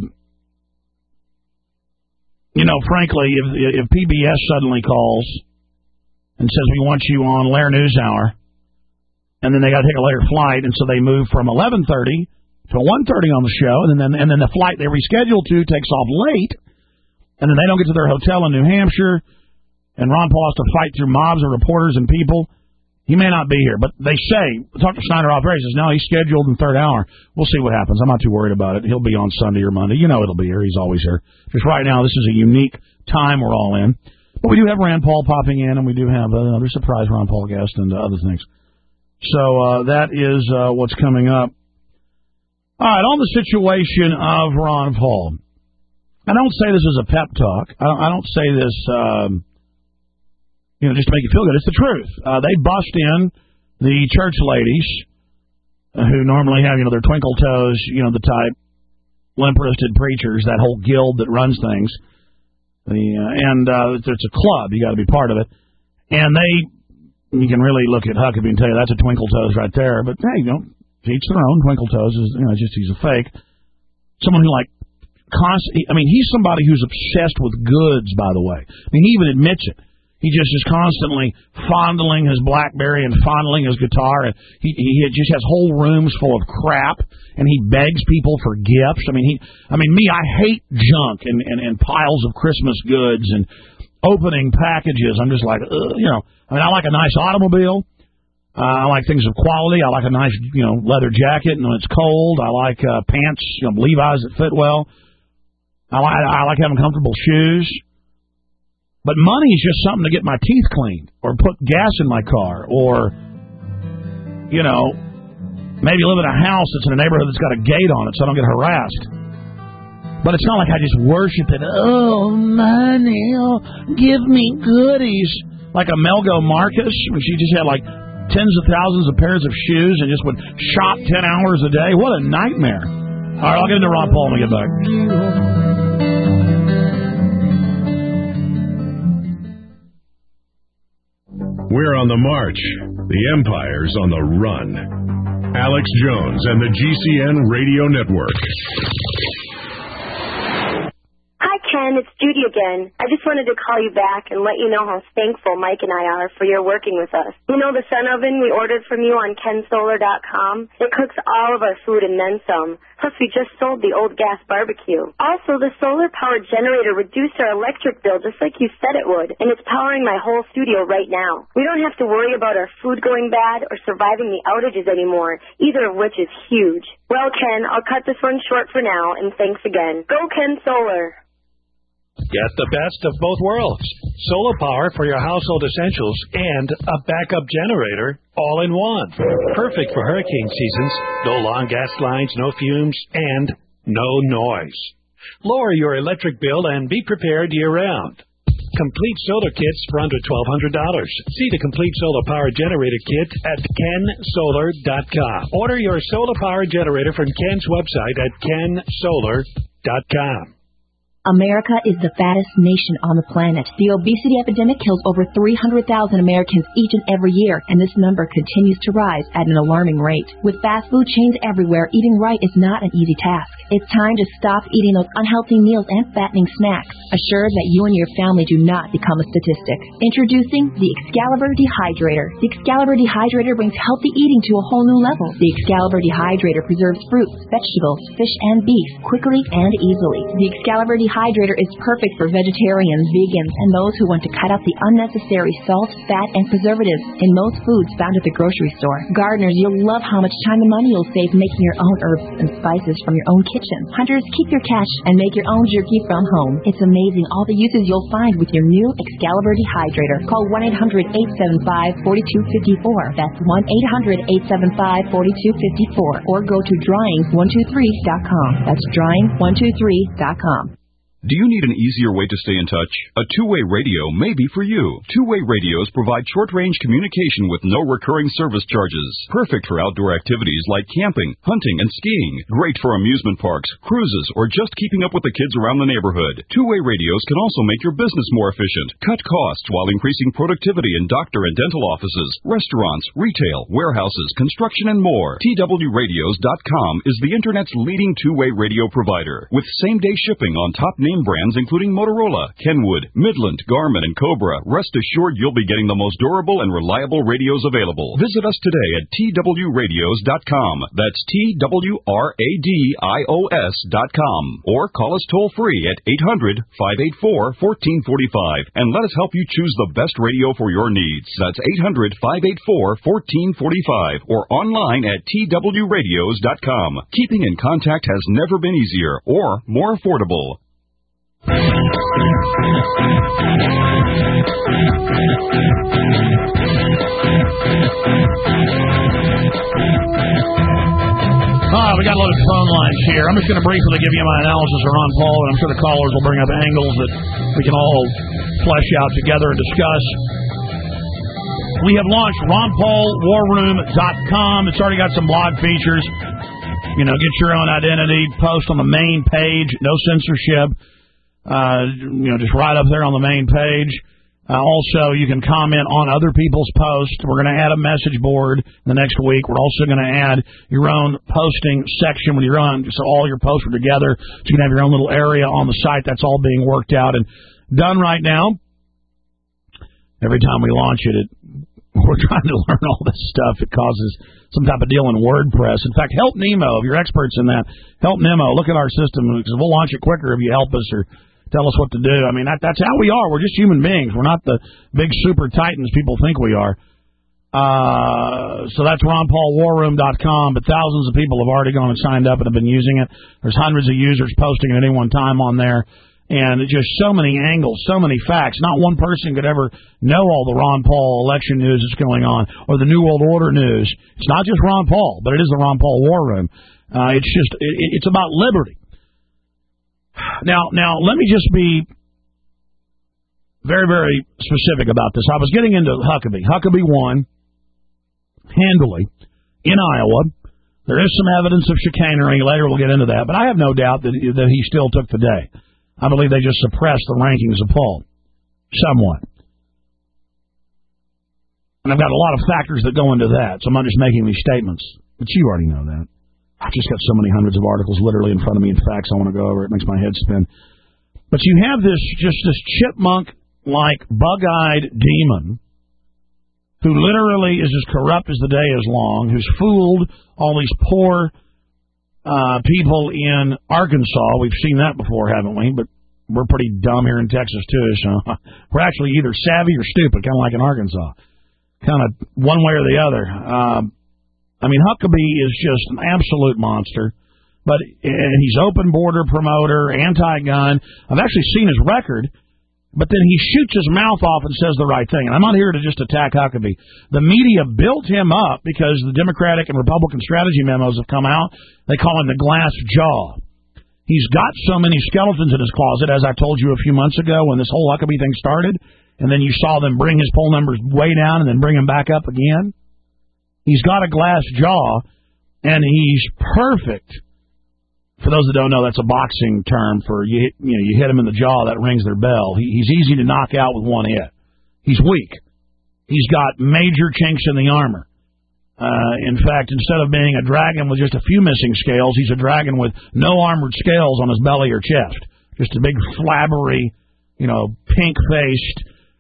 you know, frankly, if, if P B S suddenly calls and says, we want you on Lair News Hour, and then they got to take a later flight, and so they move from eleven thirty to one thirty on the show, and then and then the flight they rescheduled to takes off late, and then they don't get to their hotel in New Hampshire, and Ron Paul has to fight through mobs of reporters and people. He may not be here, but they say, talk to Snyder off air, he says, no, he's scheduled in the third hour. We'll see what happens. I'm not too worried about it. He'll be on Sunday or Monday. You know it'll be here. He's always here. Just right now, this is a unique time we're all in. But we do have Rand Paul popping in, and we do have another surprise Ron Paul guest and uh, other things. So uh, that is uh, what's coming up. All right, on the situation of Ron Paul. I don't say this as a pep talk. I don't, I don't say this, um, you know, just to make you feel good. It's the truth. Uh, they bust in the church ladies uh, who normally have, you know, their twinkle toes, you know, the type limp-wristed preachers, that whole guild that runs things. The uh, and uh, it's a club. You got to be part of it. And they, you can really look at Huckabee and tell you that's a twinkle toes right there. But hey, you know, to each their own. Twinkle toes is, you know, just he's a fake. Someone who like constantly. I mean, he's somebody who's obsessed with goods. By the way, I mean, he even admits it. He just is constantly fondling his BlackBerry and fondling his guitar, and he he just has whole rooms full of crap, and he begs people for gifts. I mean, he, I mean, me, I hate junk and, and, and piles of Christmas goods and opening packages. I'm just like, ugh, you know, I mean, I like a nice automobile. Uh, I like things of quality. I like a nice, you know, leather jacket, and when it's cold, I like uh, pants, you know, Levi's that fit well. I like I like having comfortable shoes. But money is just something to get my teeth cleaned, or put gas in my car, or, you know, maybe live in a house that's in a neighborhood that's got a gate on it so I don't get harassed. But it's not like I just worship it. Oh, money, oh, give me goodies. Like a Melgo Marcus, when she just had like tens of thousands of pairs of shoes and just would shop ten hours a day. What a nightmare. All right, I'll get into Ron Paul when we get back. We're on the march. The empire's on the run. Alex Jones and the G C N Radio Network. Hi, Ken. It's Judy again. I just wanted to call you back and let you know how thankful Mike and I are for your working with us. You know the sun oven we ordered from you on ken solar dot com? It cooks all of our food and then some. Plus, we just sold the old gas barbecue. Also, the solar-powered generator reduced our electric bill just like you said it would, and it's powering my whole studio right now. We don't have to worry about our food going bad or surviving the outages anymore, either of which is huge. Well, Ken, I'll cut this one short for now, and thanks again. Go Ken Solar! Get the best of both worlds. Solar power for your household essentials and a backup generator all in one. Perfect for hurricane seasons. No long gas lines, no fumes, and no noise. Lower your electric bill and be prepared year-round. Complete solar kits for under twelve hundred dollars. See the complete solar power generator kit at ken solar dot com. Order your solar power generator from Ken's website at ken solar dot com. America is the fattest nation on the planet. The obesity epidemic kills over three hundred thousand Americans each and every year, and this number continues to rise at an alarming rate. With fast food chains everywhere, eating right is not an easy task. It's time to stop eating those unhealthy meals and fattening snacks. Assure that you and your family do not become a statistic. Introducing the Excalibur Dehydrator. The Excalibur Dehydrator brings healthy eating to a whole new level. The Excalibur Dehydrator preserves fruits, vegetables, fish, and beef quickly and easily. The Excalibur Dehydrator is perfect for vegetarians, vegans, and those who want to cut out the unnecessary salt, fat, and preservatives in most foods found at the grocery store. Gardeners, you'll love how much time and money you'll save making your own herbs and spices from your own kitchen. Hunters, keep your cash and make your own jerky from home. It's amazing all the uses you'll find with your new Excalibur Dehydrator. Call one eight hundred, eight seven five, four two five four. That's one eight hundred, eight seven five, four two five four. Or go to drying one two three dot com. That's drying one two three dot com. Do you need an easier way to stay in touch? A two-way radio may be for you. Two-way radios provide short-range communication with no recurring service charges. Perfect for outdoor activities like camping, hunting, and skiing. Great for amusement parks, cruises, or just keeping up with the kids around the neighborhood. Two-way radios can also make your business more efficient. Cut costs while increasing productivity in doctor and dental offices, restaurants, retail, warehouses, construction, and more. T W radios dot com is the Internet's leading two-way radio provider. With same-day shipping on top name brands including Motorola, Kenwood, Midland, Garmin, and Cobra, rest assured you'll be getting the most durable and reliable radios available. Visit us today at T W radios dot com. That's T W R A D I O S dot com. Or call us toll-free at eight hundred, five eight four, one four four five and let us help you choose the best radio for your needs. That's eight hundred, five eight four, one four four five or online at T W radios dot com. Keeping in contact has never been easier or more affordable. Ah, we got a lot of phone lines here. I'm just going to briefly give you my analysis of Ron Paul, and I'm sure the callers will bring up angles that we can all flesh out together and discuss. We have launched ron paul war room dot com. It's already got some blog features. You know, get your own identity, post on the main page, no censorship. Uh, you know, just right up there on the main page. Uh, also, you can comment on other people's posts. We're going to add a message board the next week. We're also going to add your own posting section with your own, so all your posts are together. So you can have your own little area on the site. That's all being worked out and done right now. Every time we launch it, it we're trying to learn all this stuff. It causes some type of deal in WordPress. In fact, Help Nemo, if you're experts in that, Help Nemo, look at our system, because we'll launch it quicker if you help us or tell us what to do. I mean, that, that's how we are. We're just human beings. We're not the big super titans people think we are. Uh, so that's ron paul war room dot com, but thousands of people have already gone and signed up and have been using it. There's hundreds of users posting at any one time on there. And it's just so many angles, so many facts. Not one person could ever know all the Ron Paul election news that's going on or the New World Order news. It's not just Ron Paul, but it is the Ron Paul War Room. Uh, it's just, it, it's about liberty. Now, now, let me just be very, very specific about this. I was getting into Huckabee. Huckabee won handily in Iowa. There is some evidence of chicanery. Later we'll get into that. But I have no doubt that, that he still took the day. I believe they just suppressed the rankings of Paul somewhat. And I've got a lot of factors that go into that, so I'm not just making these statements. But you already know that. I've just got so many hundreds of articles literally in front of me and facts I want to go over. It makes my head spin. But you have this, just this chipmunk-like, bug-eyed demon who literally is as corrupt as the day is long, who's fooled all these poor uh, people in Arkansas. We've seen that before, haven't we? But we're pretty dumb here in Texas, too. So we're actually either savvy or stupid, kind of like in Arkansas. Kind of one way or the other. Uh, I mean, Huckabee is just an absolute monster. But and he's open border promoter, anti-gun. I've actually seen his record. But then he shoots his mouth off and says the right thing. And I'm not here to just attack Huckabee. The media built him up because the Democratic and Republican strategy memos have come out. They call him the glass jaw. He's got so many skeletons in his closet, as I told you a few months ago when this whole Huckabee thing started. And then you saw them bring his poll numbers way down and then bring him back up again. He's got a glass jaw, and he's perfect. For those that don't know, that's a boxing term for you. Hit, you know, you hit him in the jaw, that rings their bell. He, he's easy to knock out with one hit. He's weak. He's got major chinks in the armor. Uh, in fact, instead of being a dragon with just a few missing scales, he's a dragon with no armored scales on his belly or chest. Just a big flabbery, you know, pink-faced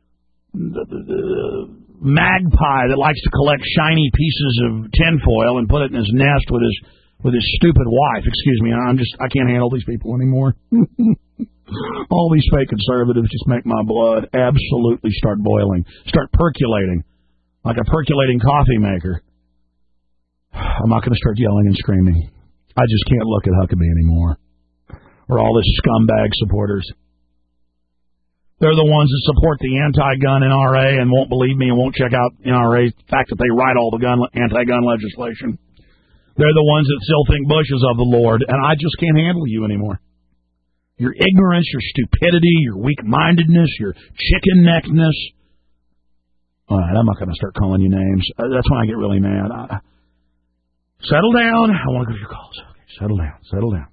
uh, magpie that likes to collect shiny pieces of tinfoil and put it in his nest with his with his stupid wife. Excuse me, I'm just I can't handle these people anymore. All these fake conservatives just make my blood absolutely start boiling, start percolating like a percolating coffee maker. I'm not going to start yelling and screaming. I just can't look at Huckabee anymore, or all his scumbag supporters. They're the ones that support the anti-gun N R A and won't believe me and won't check out N R A, the fact that they write all the gun anti-gun legislation. They're the ones that still think Bush is of the Lord, and I just can't handle you anymore. Your ignorance, your stupidity, your weak-mindedness, your chicken-neckedness. All right, I'm not going to start calling you names. That's when I get really mad. I, settle down. I want to go to your calls. Okay, settle down. Settle down.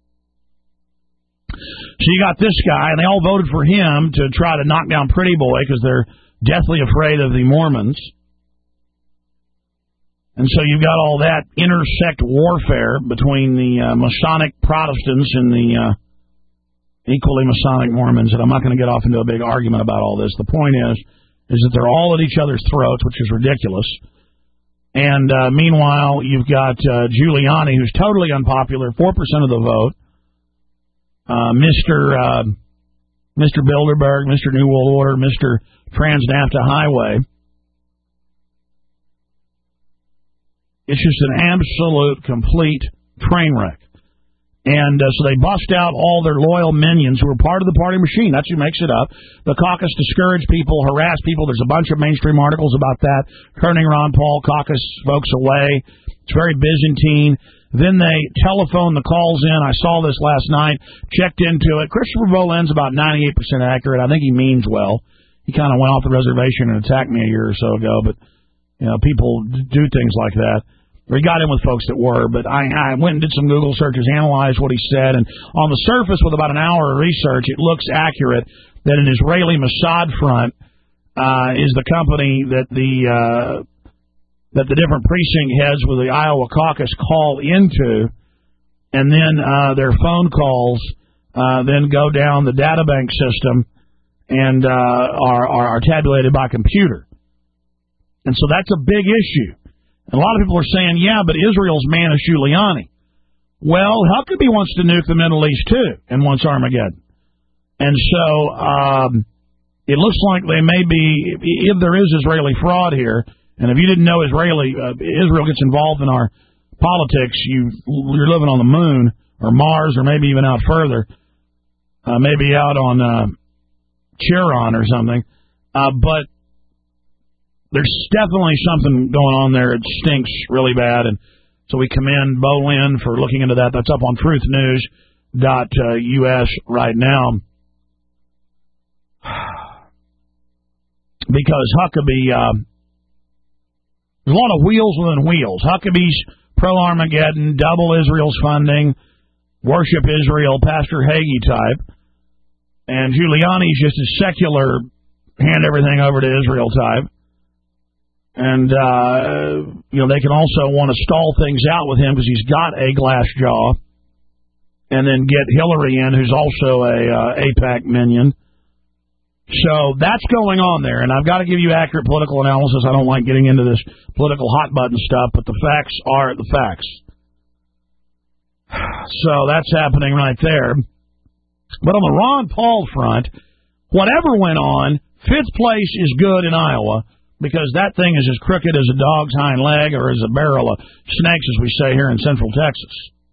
So you got this guy, and they all voted for him to try to knock down Pretty Boy because they're deathly afraid of the Mormons. And so you've got all that intersect warfare between the uh, Masonic Protestants and the uh, equally Masonic Mormons, and I'm not going to get off into a big argument about all this. The point is, is that they're all at each other's throats, which is ridiculous. And uh, meanwhile, you've got uh, Giuliani, who's totally unpopular, four percent of the vote. Uh, Mister Uh, Mister Bilderberg, Mister New World Order, Mister Trans-NAFTA Highway. It's just an absolute, complete train wreck. And uh, so they bust out all their loyal minions who are part of the party machine. That's who makes it up. The caucus discourage people, harass people. There's a bunch of mainstream articles about that, turning Ron Paul caucus folks away. It's very Byzantine. Then they telephone the calls in. I saw this last night, checked into it. Christopher Bolen's about ninety-eight percent accurate. I think he means well. He kind of went off the reservation and attacked me a year or so ago, but you know, people do things like that. We got in with folks that were, but I, I went and did some Google searches, analyzed what he said, and on the surface, with about an hour of research, it looks accurate that an Israeli Mossad front uh, is the company that the uh, that the different precinct heads with the Iowa caucus call into, and then uh, their phone calls uh, then go down the databank system and uh, are, are are tabulated by computer, and so that's a big issue. A lot of people are saying, yeah, but Israel's man is Giuliani. Well, Huckabee wants to nuke the Middle East, too, and wants Armageddon. And so um, it looks like they may be, if there is Israeli fraud here, and if you didn't know Israeli, uh, Israel gets involved in our politics, you, you're living on the moon, or Mars, or maybe even out further, uh, maybe out on uh, Chiron or something. Uh, but there's definitely something going on there. It stinks really bad. And so we commend Bo Lynn for looking into that. That's up on truth news dot U S right now. Because Huckabee, uh, there's a lot of wheels within wheels. Huckabee's pro-Armageddon, double Israel's funding, worship Israel, Pastor Hagee type. And Giuliani's just a secular, hand everything over to Israel type. And, uh, you know, they can also want to stall things out with him because he's got a glass jaw. And then get Hillary in, who's also a uh, AIPAC minion. So that's going on there. And I've got to give you accurate political analysis. I don't like getting into this political hot button stuff, but the facts are the facts. So that's happening right there. But on the Ron Paul front, whatever went on, fifth place is good in Iowa because that thing is as crooked as a dog's hind leg or as a barrel of snakes, as we say here in Central Texas.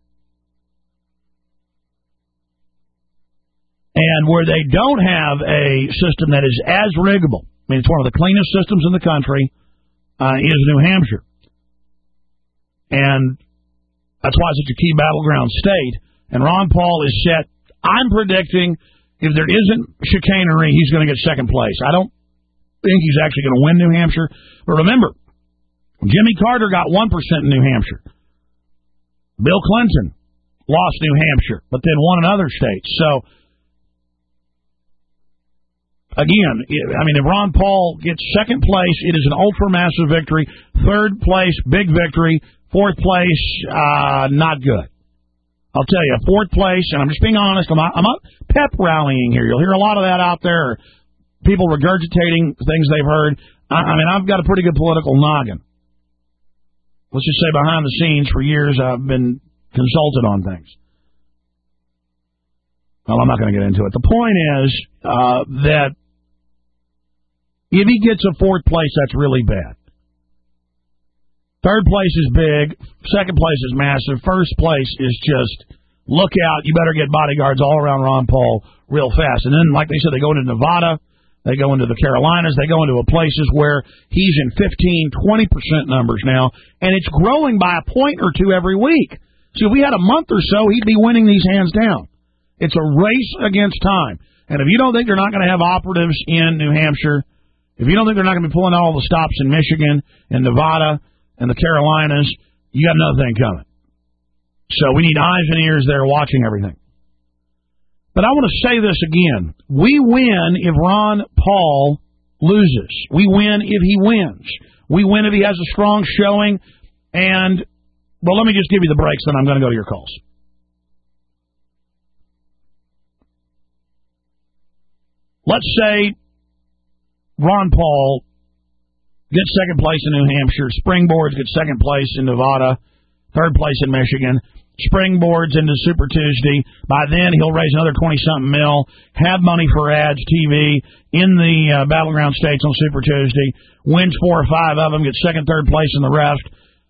And where they don't have a system that is as riggable, I mean, it's one of the cleanest systems in the country, uh, is New Hampshire. And that's why it's such a key battleground state. And Ron Paul is set. I'm predicting if there isn't chicanery, he's going to get second place. I don't think he's actually going to win New Hampshire. But remember, Jimmy Carter got one percent in New Hampshire. Bill Clinton lost New Hampshire, but then won in other states. So, again, I mean, if Ron Paul gets second place, it is an ultra-massive victory. Third place, big victory. Fourth place, uh, not good. I'll tell you, fourth place, and I'm just being honest, I'm not, I'm not pep rallying here. You'll hear a lot of that out there, people regurgitating things they've heard. I, I mean, I've got a pretty good political noggin. Let's just say behind the scenes for years I've been consulted on things. Well, I'm not going to get into it. The point is uh, that if he gets a fourth place, that's really bad. Third place is big. Second place is massive. First place is just, look out, you better get bodyguards all around Ron Paul real fast. And then, like they said, they go into Nevada, they go into the Carolinas, they go into places where he's in fifteen, twenty percent numbers now, and it's growing by a point or two every week. So if we had a month or so, he'd be winning these hands down. It's a race against time. And if you don't think they're not going to have operatives in New Hampshire, if you don't think they're not going to be pulling out all the stops in Michigan and Nevada and the Carolinas, you got another thing coming. So we need eyes and ears there watching everything. But I want to say this again. We win if Ron Paul loses. We win if he wins. We win if he has a strong showing. And, well, let me just give you the breaks, then I'm going to go to your calls. Let's say Ron Paul gets second place in New Hampshire. Springboards get second place in Nevada. Third place in Michigan. Springboards into Super Tuesday. By then, he'll raise another twenty-something mil, have money for ads, T V, in the uh, battleground states on Super Tuesday, wins four or five of them, gets second, third place in the rest.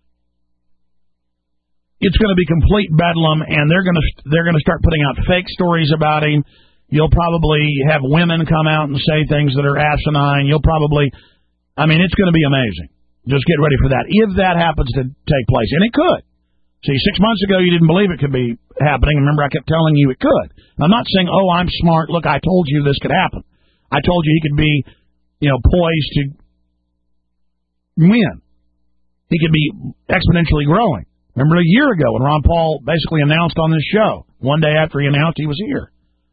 It's going to be complete bedlam, and they're going to they're going to start putting out fake stories about him. You'll probably have women come out and say things that are asinine. You'll probably... I mean, it's going to be amazing. Just get ready for that, if that happens to take place. And it could. See, six months ago, you didn't believe it could be happening. Remember, I kept telling you it could. I'm not saying, oh, I'm smart. Look, I told you this could happen. I told you he could be, you know, poised to win. He could be exponentially growing. Remember a year ago when Ron Paul basically announced on this show, one day after he announced he was here.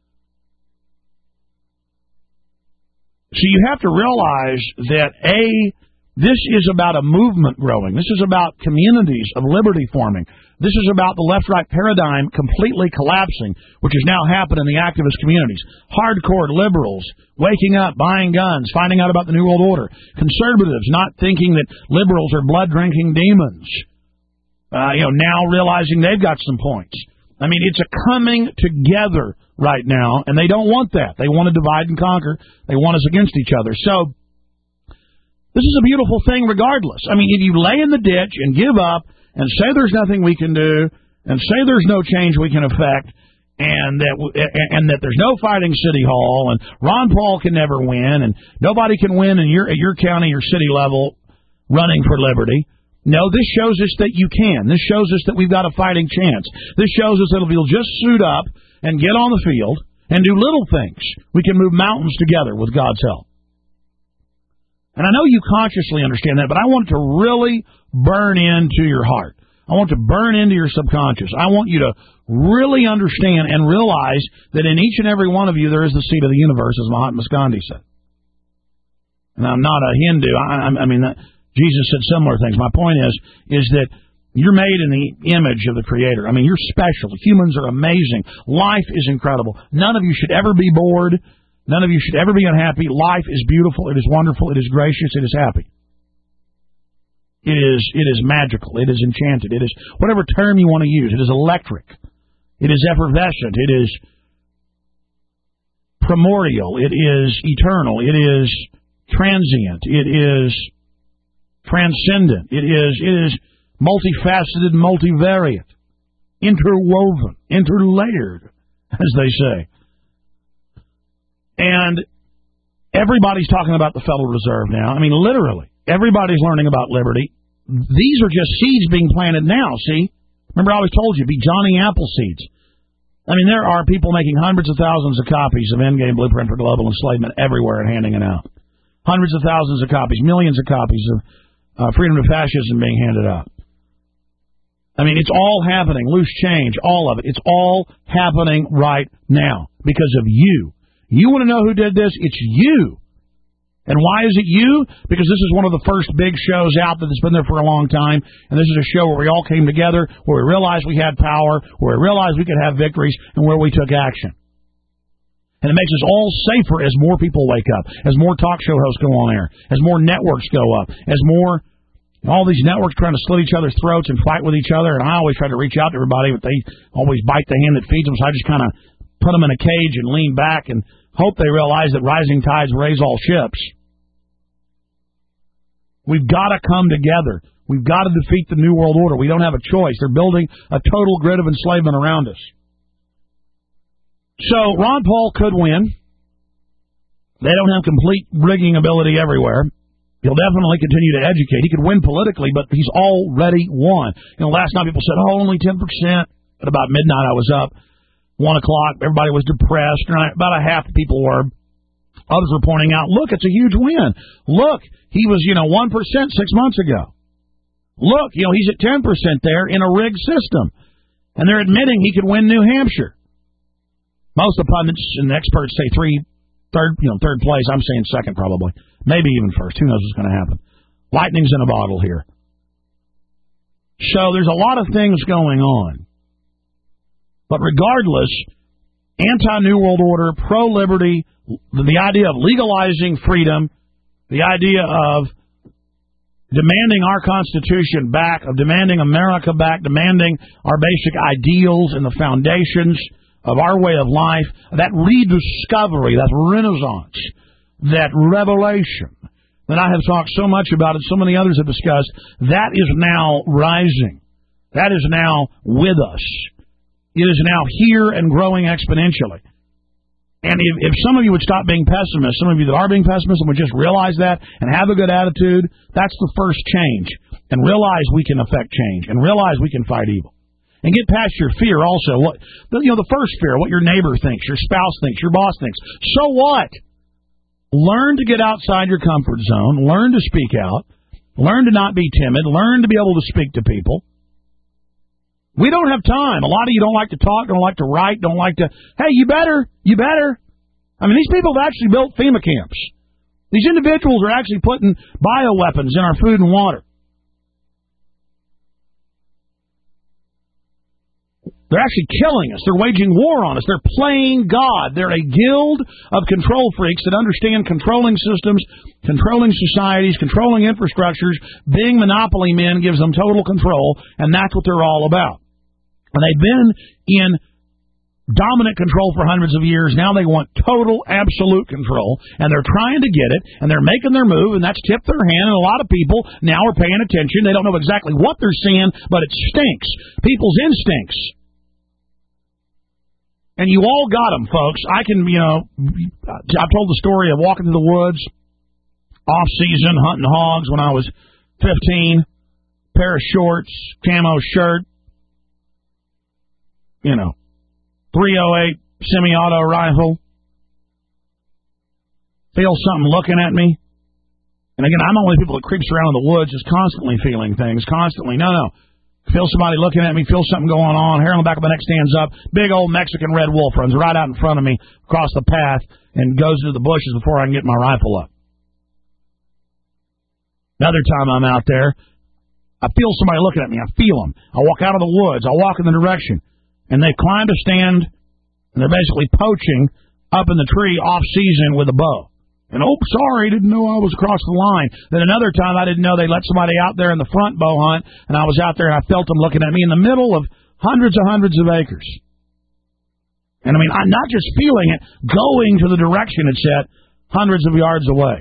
So you have to realize that, A, this is about a movement growing. This is about communities of liberty forming. This is about the left-right paradigm completely collapsing, which has now happened in the activist communities. Hardcore liberals waking up, buying guns, finding out about the New World Order. Conservatives not thinking that liberals are blood-drinking demons. Uh, you know, now realizing they've got some points. I mean, it's a coming together right now, and they don't want that. They want to divide and conquer. They want us against each other. So this is a beautiful thing regardless. I mean, if you lay in the ditch and give up and say there's nothing we can do and say there's no change we can affect and that and that there's no fighting City Hall and Ron Paul can never win and nobody can win in your, at your county or city level running for liberty. No, this shows us that you can. This shows us that we've got a fighting chance. This shows us that if we'll just suit up and get on the field and do little things, we can move mountains together with God's help. And I know you consciously understand that, but I want it to really burn into your heart. I want it to burn into your subconscious. I want you to really understand and realize that in each and every one of you there is the seed of the universe, as Mahatma Gandhi said. And I'm not a Hindu. I, I mean, Jesus said similar things. My point is, is that you're made in the image of the Creator. I mean, you're special. Humans are amazing. Life is incredible. None of you should ever be bored. None of you should ever be unhappy. Life is beautiful. It is wonderful. It is gracious. It is happy. It is, it is magical. It is enchanted. It is whatever term you want to use. It is electric. It is effervescent. It is primordial. It is eternal. It is transient. It is transcendent. It is, it is multifaceted, multivariate, interwoven, interlayered, as they say. And everybody's talking about the Federal Reserve now. I mean, literally, everybody's learning about liberty. These are just seeds being planted now, see? Remember I always told you, be Johnny Appleseeds. I mean, there are people making hundreds of thousands of copies of Endgame Blueprint for Global Enslavement everywhere and handing it out. Hundreds of thousands of copies, millions of copies of uh, Freedom to Fascism being handed out. I mean, it's all happening. Loose change, all of it. It's all happening right now because of you. You want to know who did this? It's you. And why is it you? Because this is one of the first big shows out that's been there for a long time. And this is a show where we all came together, where we realized we had power, where we realized we could have victories, and where we took action. And it makes us all safer as more people wake up, as more talk show hosts go on air, as more networks go up, as more, all these networks trying to slit each other's throats and fight with each other. And I always try to reach out to everybody, but they always bite the hand that feeds them, so I just kind of put them in a cage and lean back and hope they realize that rising tides raise all ships. We've got to come together. We've got to defeat the New World Order. We don't have a choice. They're building a total grid of enslavement around us. So Ron Paul could win. They don't have complete rigging ability everywhere. He'll definitely continue to educate. He could win politically, but he's already won. You know, last night people said, oh, only ten percent. At about midnight I was up. One o'clock, everybody was depressed. About a half the people were. Others were pointing out, look, it's a huge win. Look, he was, you know, one percent six months ago. Look, you know, he's at ten percent there in a rigged system. And they're admitting he could win New Hampshire. Most of the pundits and experts say three, third, you know, third place. I'm saying second probably. Maybe even first. Who knows what's going to happen? Lightning's in a bottle here. So there's a lot of things going on. But regardless, anti-New World Order, pro-liberty, the idea of legalizing freedom, the idea of demanding our Constitution back, of demanding America back, demanding our basic ideals and the foundations of our way of life, that rediscovery, that renaissance, that revelation that I have talked so much about and so many others have discussed, that is now rising. That is now with us. It is now here and growing exponentially. And if, if some of you would stop being pessimists, some of you that are being pessimists and would just realize that and have a good attitude, that's the first change. And realize we can affect change. And realize we can fight evil. And get past your fear also. What, you know, the first fear, what your neighbor thinks, your spouse thinks, your boss thinks. So what? Learn to get outside your comfort zone. Learn to speak out. Learn to not be timid. Learn to be able to speak to people. We don't have time. A lot of you don't like to talk, don't like to write, don't like to, hey, you better, you better. I mean, these people have actually built FEMA camps. These individuals are actually putting bioweapons in our food and water. They're actually killing us. They're waging war on us. They're playing God. They're a guild of control freaks that understand controlling systems, controlling societies, controlling infrastructures. Being monopoly men gives them total control, and that's what they're all about. And they've been in dominant control for hundreds of years. Now they want total, absolute control, and they're trying to get it, and they're making their move, and that's tipped their hand, and a lot of people now are paying attention. They don't know exactly what they're seeing, but it stinks. People's instincts. And you all got them, folks. I can, you know, I've told the story of walking through the woods, off-season, hunting hogs when I was fifteen, pair of shorts, camo shirt, you know, three oh eight semi-auto rifle. Feel something looking at me. And again, I'm not one of the people that creeps around in the woods just constantly feeling things, constantly. No, no. Feel somebody looking at me, feel something going on, hair on the back of my neck stands up, big old Mexican red wolf runs right out in front of me across the path and goes into the bushes before I can get my rifle up. Another time I'm out there, I feel somebody looking at me. I feel them. I walk out of the woods. I walk in the direction. And they climb a stand, and they're basically poaching up in the tree off-season with a bow. And, oh, sorry, didn't know I was across the line. Then another time I didn't know they let somebody out there in the front bow hunt, and I was out there and I felt them looking at me in the middle of hundreds and hundreds of acres. And, I mean, I'm not just feeling it, going to the direction it's at hundreds of yards away.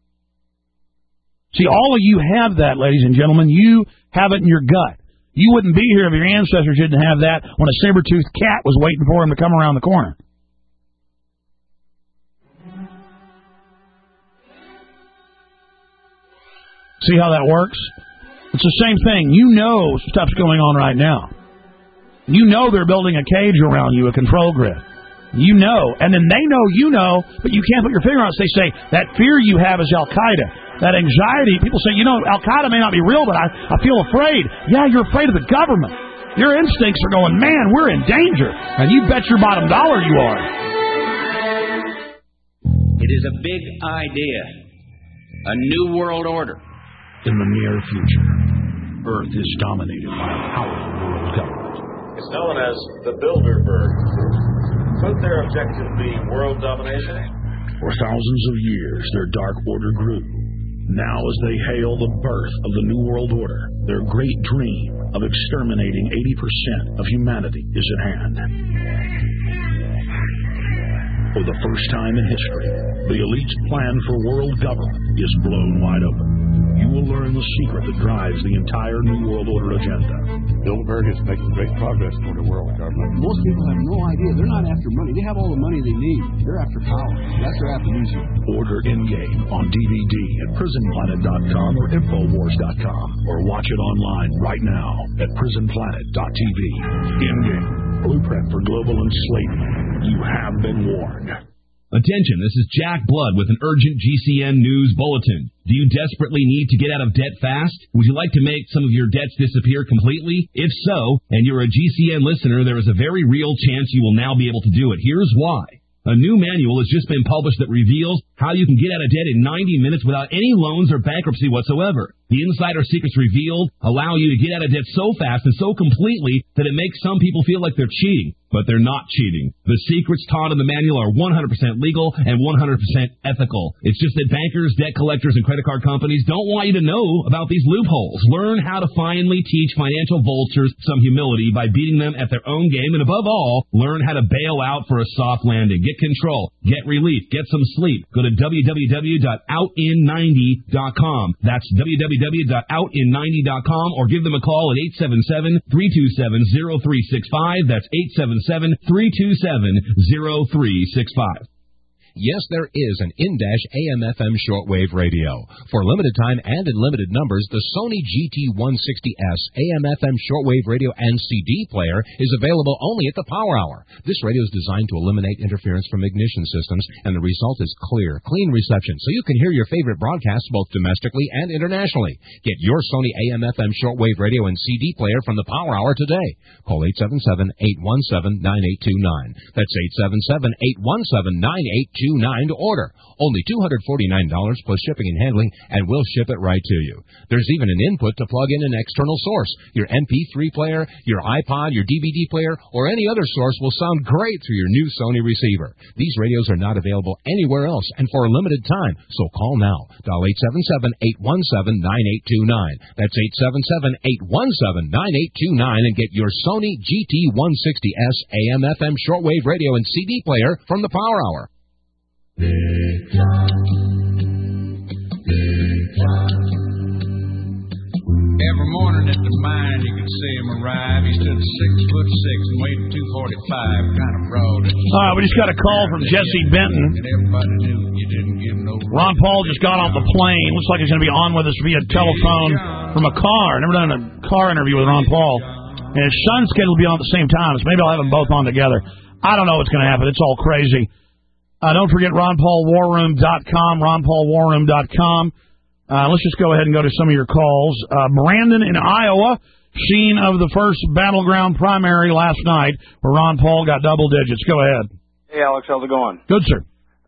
See, all of you have that, ladies and gentlemen. You have it in your gut. You wouldn't be here if your ancestors didn't have that when a saber-toothed cat was waiting for him to come around the corner. See how that works? It's the same thing. You know stuff's going on right now. You know they're building a cage around you, a control grid. You know, and then they know you know, but you can't put your finger on it. They say that fear you have is Al-Qaeda. That anxiety, people say, you know, Al-Qaeda may not be real, but I, I feel afraid. Yeah, you're afraid of the government. Your instincts are going, man, we're in danger. And you bet your bottom dollar you are. It is a big idea. A new world order. In the near future, Earth is dominated by a powerful world government. It's known as the Bilderberg Group. Could their objective be world domination? For thousands of years, their dark order grew. Now, as they hail the birth of the New World Order, their great dream of exterminating eighty percent of humanity is at hand. For the first time in history, the elite's plan for world government is blown wide open. You will learn the secret that drives the entire New World Order agenda. Bilderberg is making great progress toward a world government. Most people have no idea. They're not after money. They have all the money they need. They're after power. That's their after Order Endgame on D V D at prison planet dot com or infowars dot com, or watch it online right now at prison planet dot t v. Endgame, blueprint for global enslavement. You have been warned. Attention, this is Jack Blood with an urgent G C N News Bulletin. Do you desperately need to get out of debt fast? Would you like to make some of your debts disappear completely? If so, and you're a G C N listener, there is a very real chance you will now be able to do it. Here's why. A new manual has just been published that reveals how you can get out of debt in ninety minutes without any loans or bankruptcy whatsoever. The insider secrets revealed allow you to get out of debt so fast and so completely that it makes some people feel like they're cheating. But they're not cheating. The secrets taught in the manual are one hundred percent legal and one hundred percent ethical. It's just that bankers, debt collectors, and credit card companies don't want you to know about these loopholes. Learn how to finally teach financial vultures some humility by beating them at their own game. And above all, learn how to bail out for a soft landing. Get control. Get relief. Get some sleep. Go to w w w dot out in ninety dot com. That's w w w dot out in ninety dot com, or give them a call at eight seven seven, three two seven, zero three six five. That's eight seven seven, three two seven, zero three six five. Yes, there is an in-dash A M F M shortwave radio. For limited time and in limited numbers, the Sony G T one sixty S A M F M shortwave radio and C D player is available only at the Power Hour. This radio is designed to eliminate interference from ignition systems, and the result is clear, clean reception, so you can hear your favorite broadcasts both domestically and internationally. Get your Sony A M F M shortwave radio and C D player from the Power Hour today. Call eight seven seven, eight one seven, nine eight two nine. That's eight seven seven, eight one seven, nine eight two nine to order. Only two hundred forty-nine dollars plus shipping and handling, and we'll ship it right to you. There's even an input to plug in an external source. Your M P three player, your iPod, your D V D player, or any other source will sound great through your new Sony receiver. These radios are not available anywhere else and for a limited time, so call now. Dial eight seven seven, eight one seven, nine eight two nine. That's eight seven seven, eight one seven, nine eight two nine and get your Sony G T one sixty S A M F M shortwave radio and C D player from the Power Hour. Big John, Big John. Every morning at the mine you can see him arrive. He stood six foot six and weighed two forty-five, kind of broad. All right, we just got a call from Jesse Benton. And everybody knew you didn't give no. Ron Paul just got off the plane. Looks like he's going to be on with us via telephone from a car. Never done a car interview with Ron Paul. And his son's schedule will be on at the same time, so maybe I'll have them both on together. I don't know what's going to happen. It's all crazy. Uh, don't forget ron paul war room dot com, ron paul war room dot com. Uh, let's just go ahead and go to some of your calls. Uh, Brandon in Iowa, scene of the first battleground primary last night where Ron Paul got double digits. Go ahead. Hey, Alex, how's it going? Good, sir.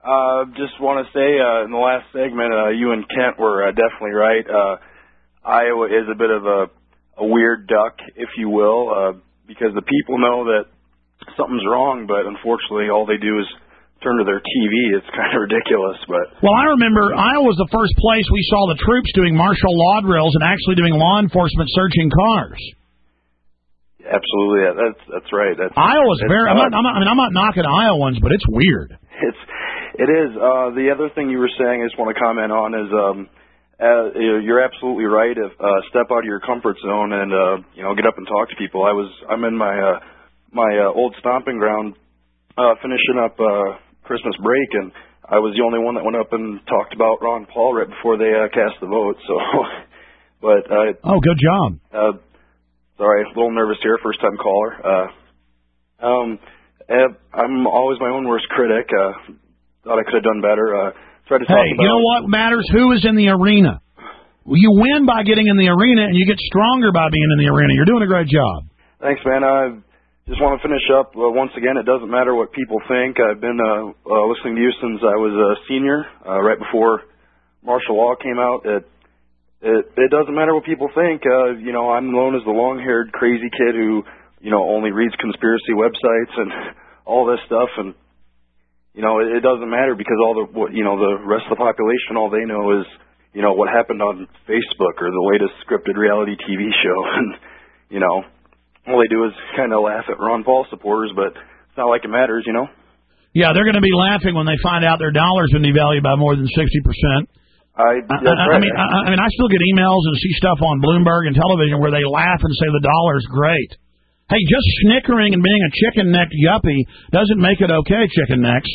Uh, just want to say, uh, in the last segment, uh, you and Kent were uh, definitely right. Uh, Iowa is a bit of a, a weird duck, if you will, uh, because the people know that something's wrong, but unfortunately all they do is turn to their T V. It's kind of ridiculous. But Well, I remember Iowa was the first place we saw the troops doing martial law drills and actually doing law enforcement searching cars. Absolutely, yeah, that's that's right. That's Iowa's that's very. I'm not, odd. I'm not. I mean, I'm not knocking Iowans, but it's weird. It's it is. Uh, the other thing you were saying, I just want to comment on is, um, uh, you're absolutely right. If uh, step out of your comfort zone and uh, you know, get up and talk to people. I was I'm in my uh, my uh, old stomping ground, uh, finishing up uh, Christmas break, and I was the only one that went up and talked about Ron Paul right before they uh, cast the vote. So, but uh, oh, good job. Uh, Sorry, a little nervous here, first time caller. Uh, um, I'm always my own worst critic. Uh, thought I could have done better. Uh, tried to talk Hey, about. you know what matters? Who is in the arena? Well, you win by getting in the arena, and you get stronger by being in the arena. You're doing a great job. Thanks, man. I just want to finish up. Uh, once again, it doesn't matter what people think. I've been uh, uh, listening to you since I was a senior, uh, right before martial law came out. It, It, it doesn't matter what people think. Uh, you know, I'm known as the long-haired crazy kid who, you know, only reads conspiracy websites and all this stuff. And, you know, it, it doesn't matter because all the, what, you know, the rest of the population, all they know is, you know, what happened on Facebook or the latest scripted reality T V show. And, you know, all they do is kind of laugh at Ron Paul supporters, but it's not like it matters, you know? Yeah, they're going to be laughing when they find out their dollar's been devalued by more than sixty percent. I, I, that's I, right. I mean, I, I mean, I still get emails and see stuff on Bloomberg and television where they laugh and say the dollar's great. Hey, just snickering and being a chicken-necked yuppie doesn't make it okay, chicken necks.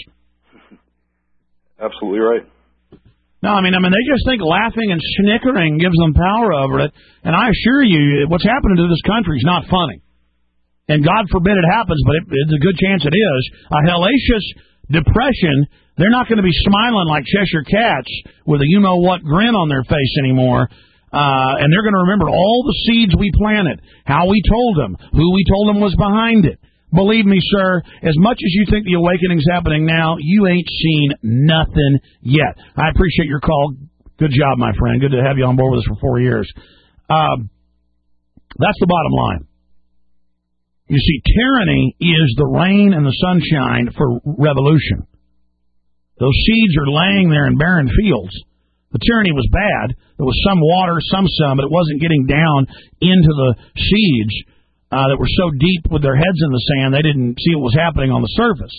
Absolutely right. No, I mean, I mean, they just think laughing and snickering gives them power over it. And I assure you, what's happening to this country is not funny. And God forbid it happens, but it, it's a good chance it is. A hellacious depression. They're not going to be smiling like Cheshire Cats with a you-know-what grin on their face anymore. Uh, and they're going to remember all the seeds we planted, how we told them, who we told them was behind it. Believe me, sir, as much as you think the awakening's happening now, you ain't seen nothing yet. I appreciate your call. Good job, my friend. Good to have you on board with us for four years. Um, that's the bottom line. You see, tyranny is the rain and the sunshine for revolution. Those seeds are laying there in barren fields. The tyranny was bad. There was some water, some sun, but it wasn't getting down into the seeds uh, that were so deep with their heads in the sand they didn't see what was happening on the surface.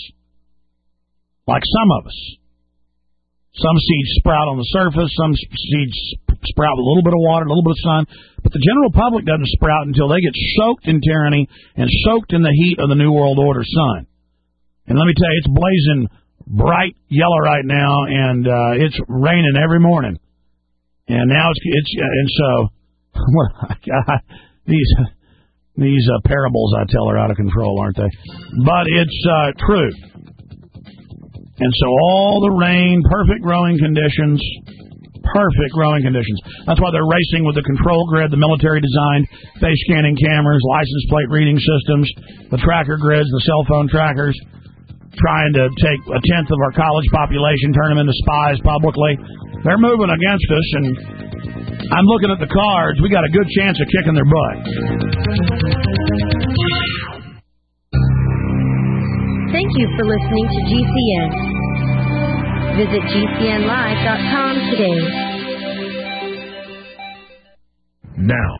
Like some of us. Some seeds sprout on the surface, some seeds sprout with a little bit of water, a little bit of sun, but the general public doesn't sprout until they get soaked in tyranny and soaked in the heat of the New World Order sun. And let me tell you, it's blazing bright yellow right now, and uh, it's raining every morning. And now it's it's and so God, these these uh, parables I tell are out of control, aren't they? But it's uh, true. And so all the rain, perfect growing conditions, perfect growing conditions. That's why they're racing with the control grid, the military-designed face scanning cameras, license plate reading systems, the tracker grids, the cell phone trackers, trying to take a tenth of our college population, turn them into spies publicly. They're moving against us, and I'm looking at the cards. We got a good chance of kicking their butt. Thank you for listening to G C N. Visit G C N live dot com today. Now,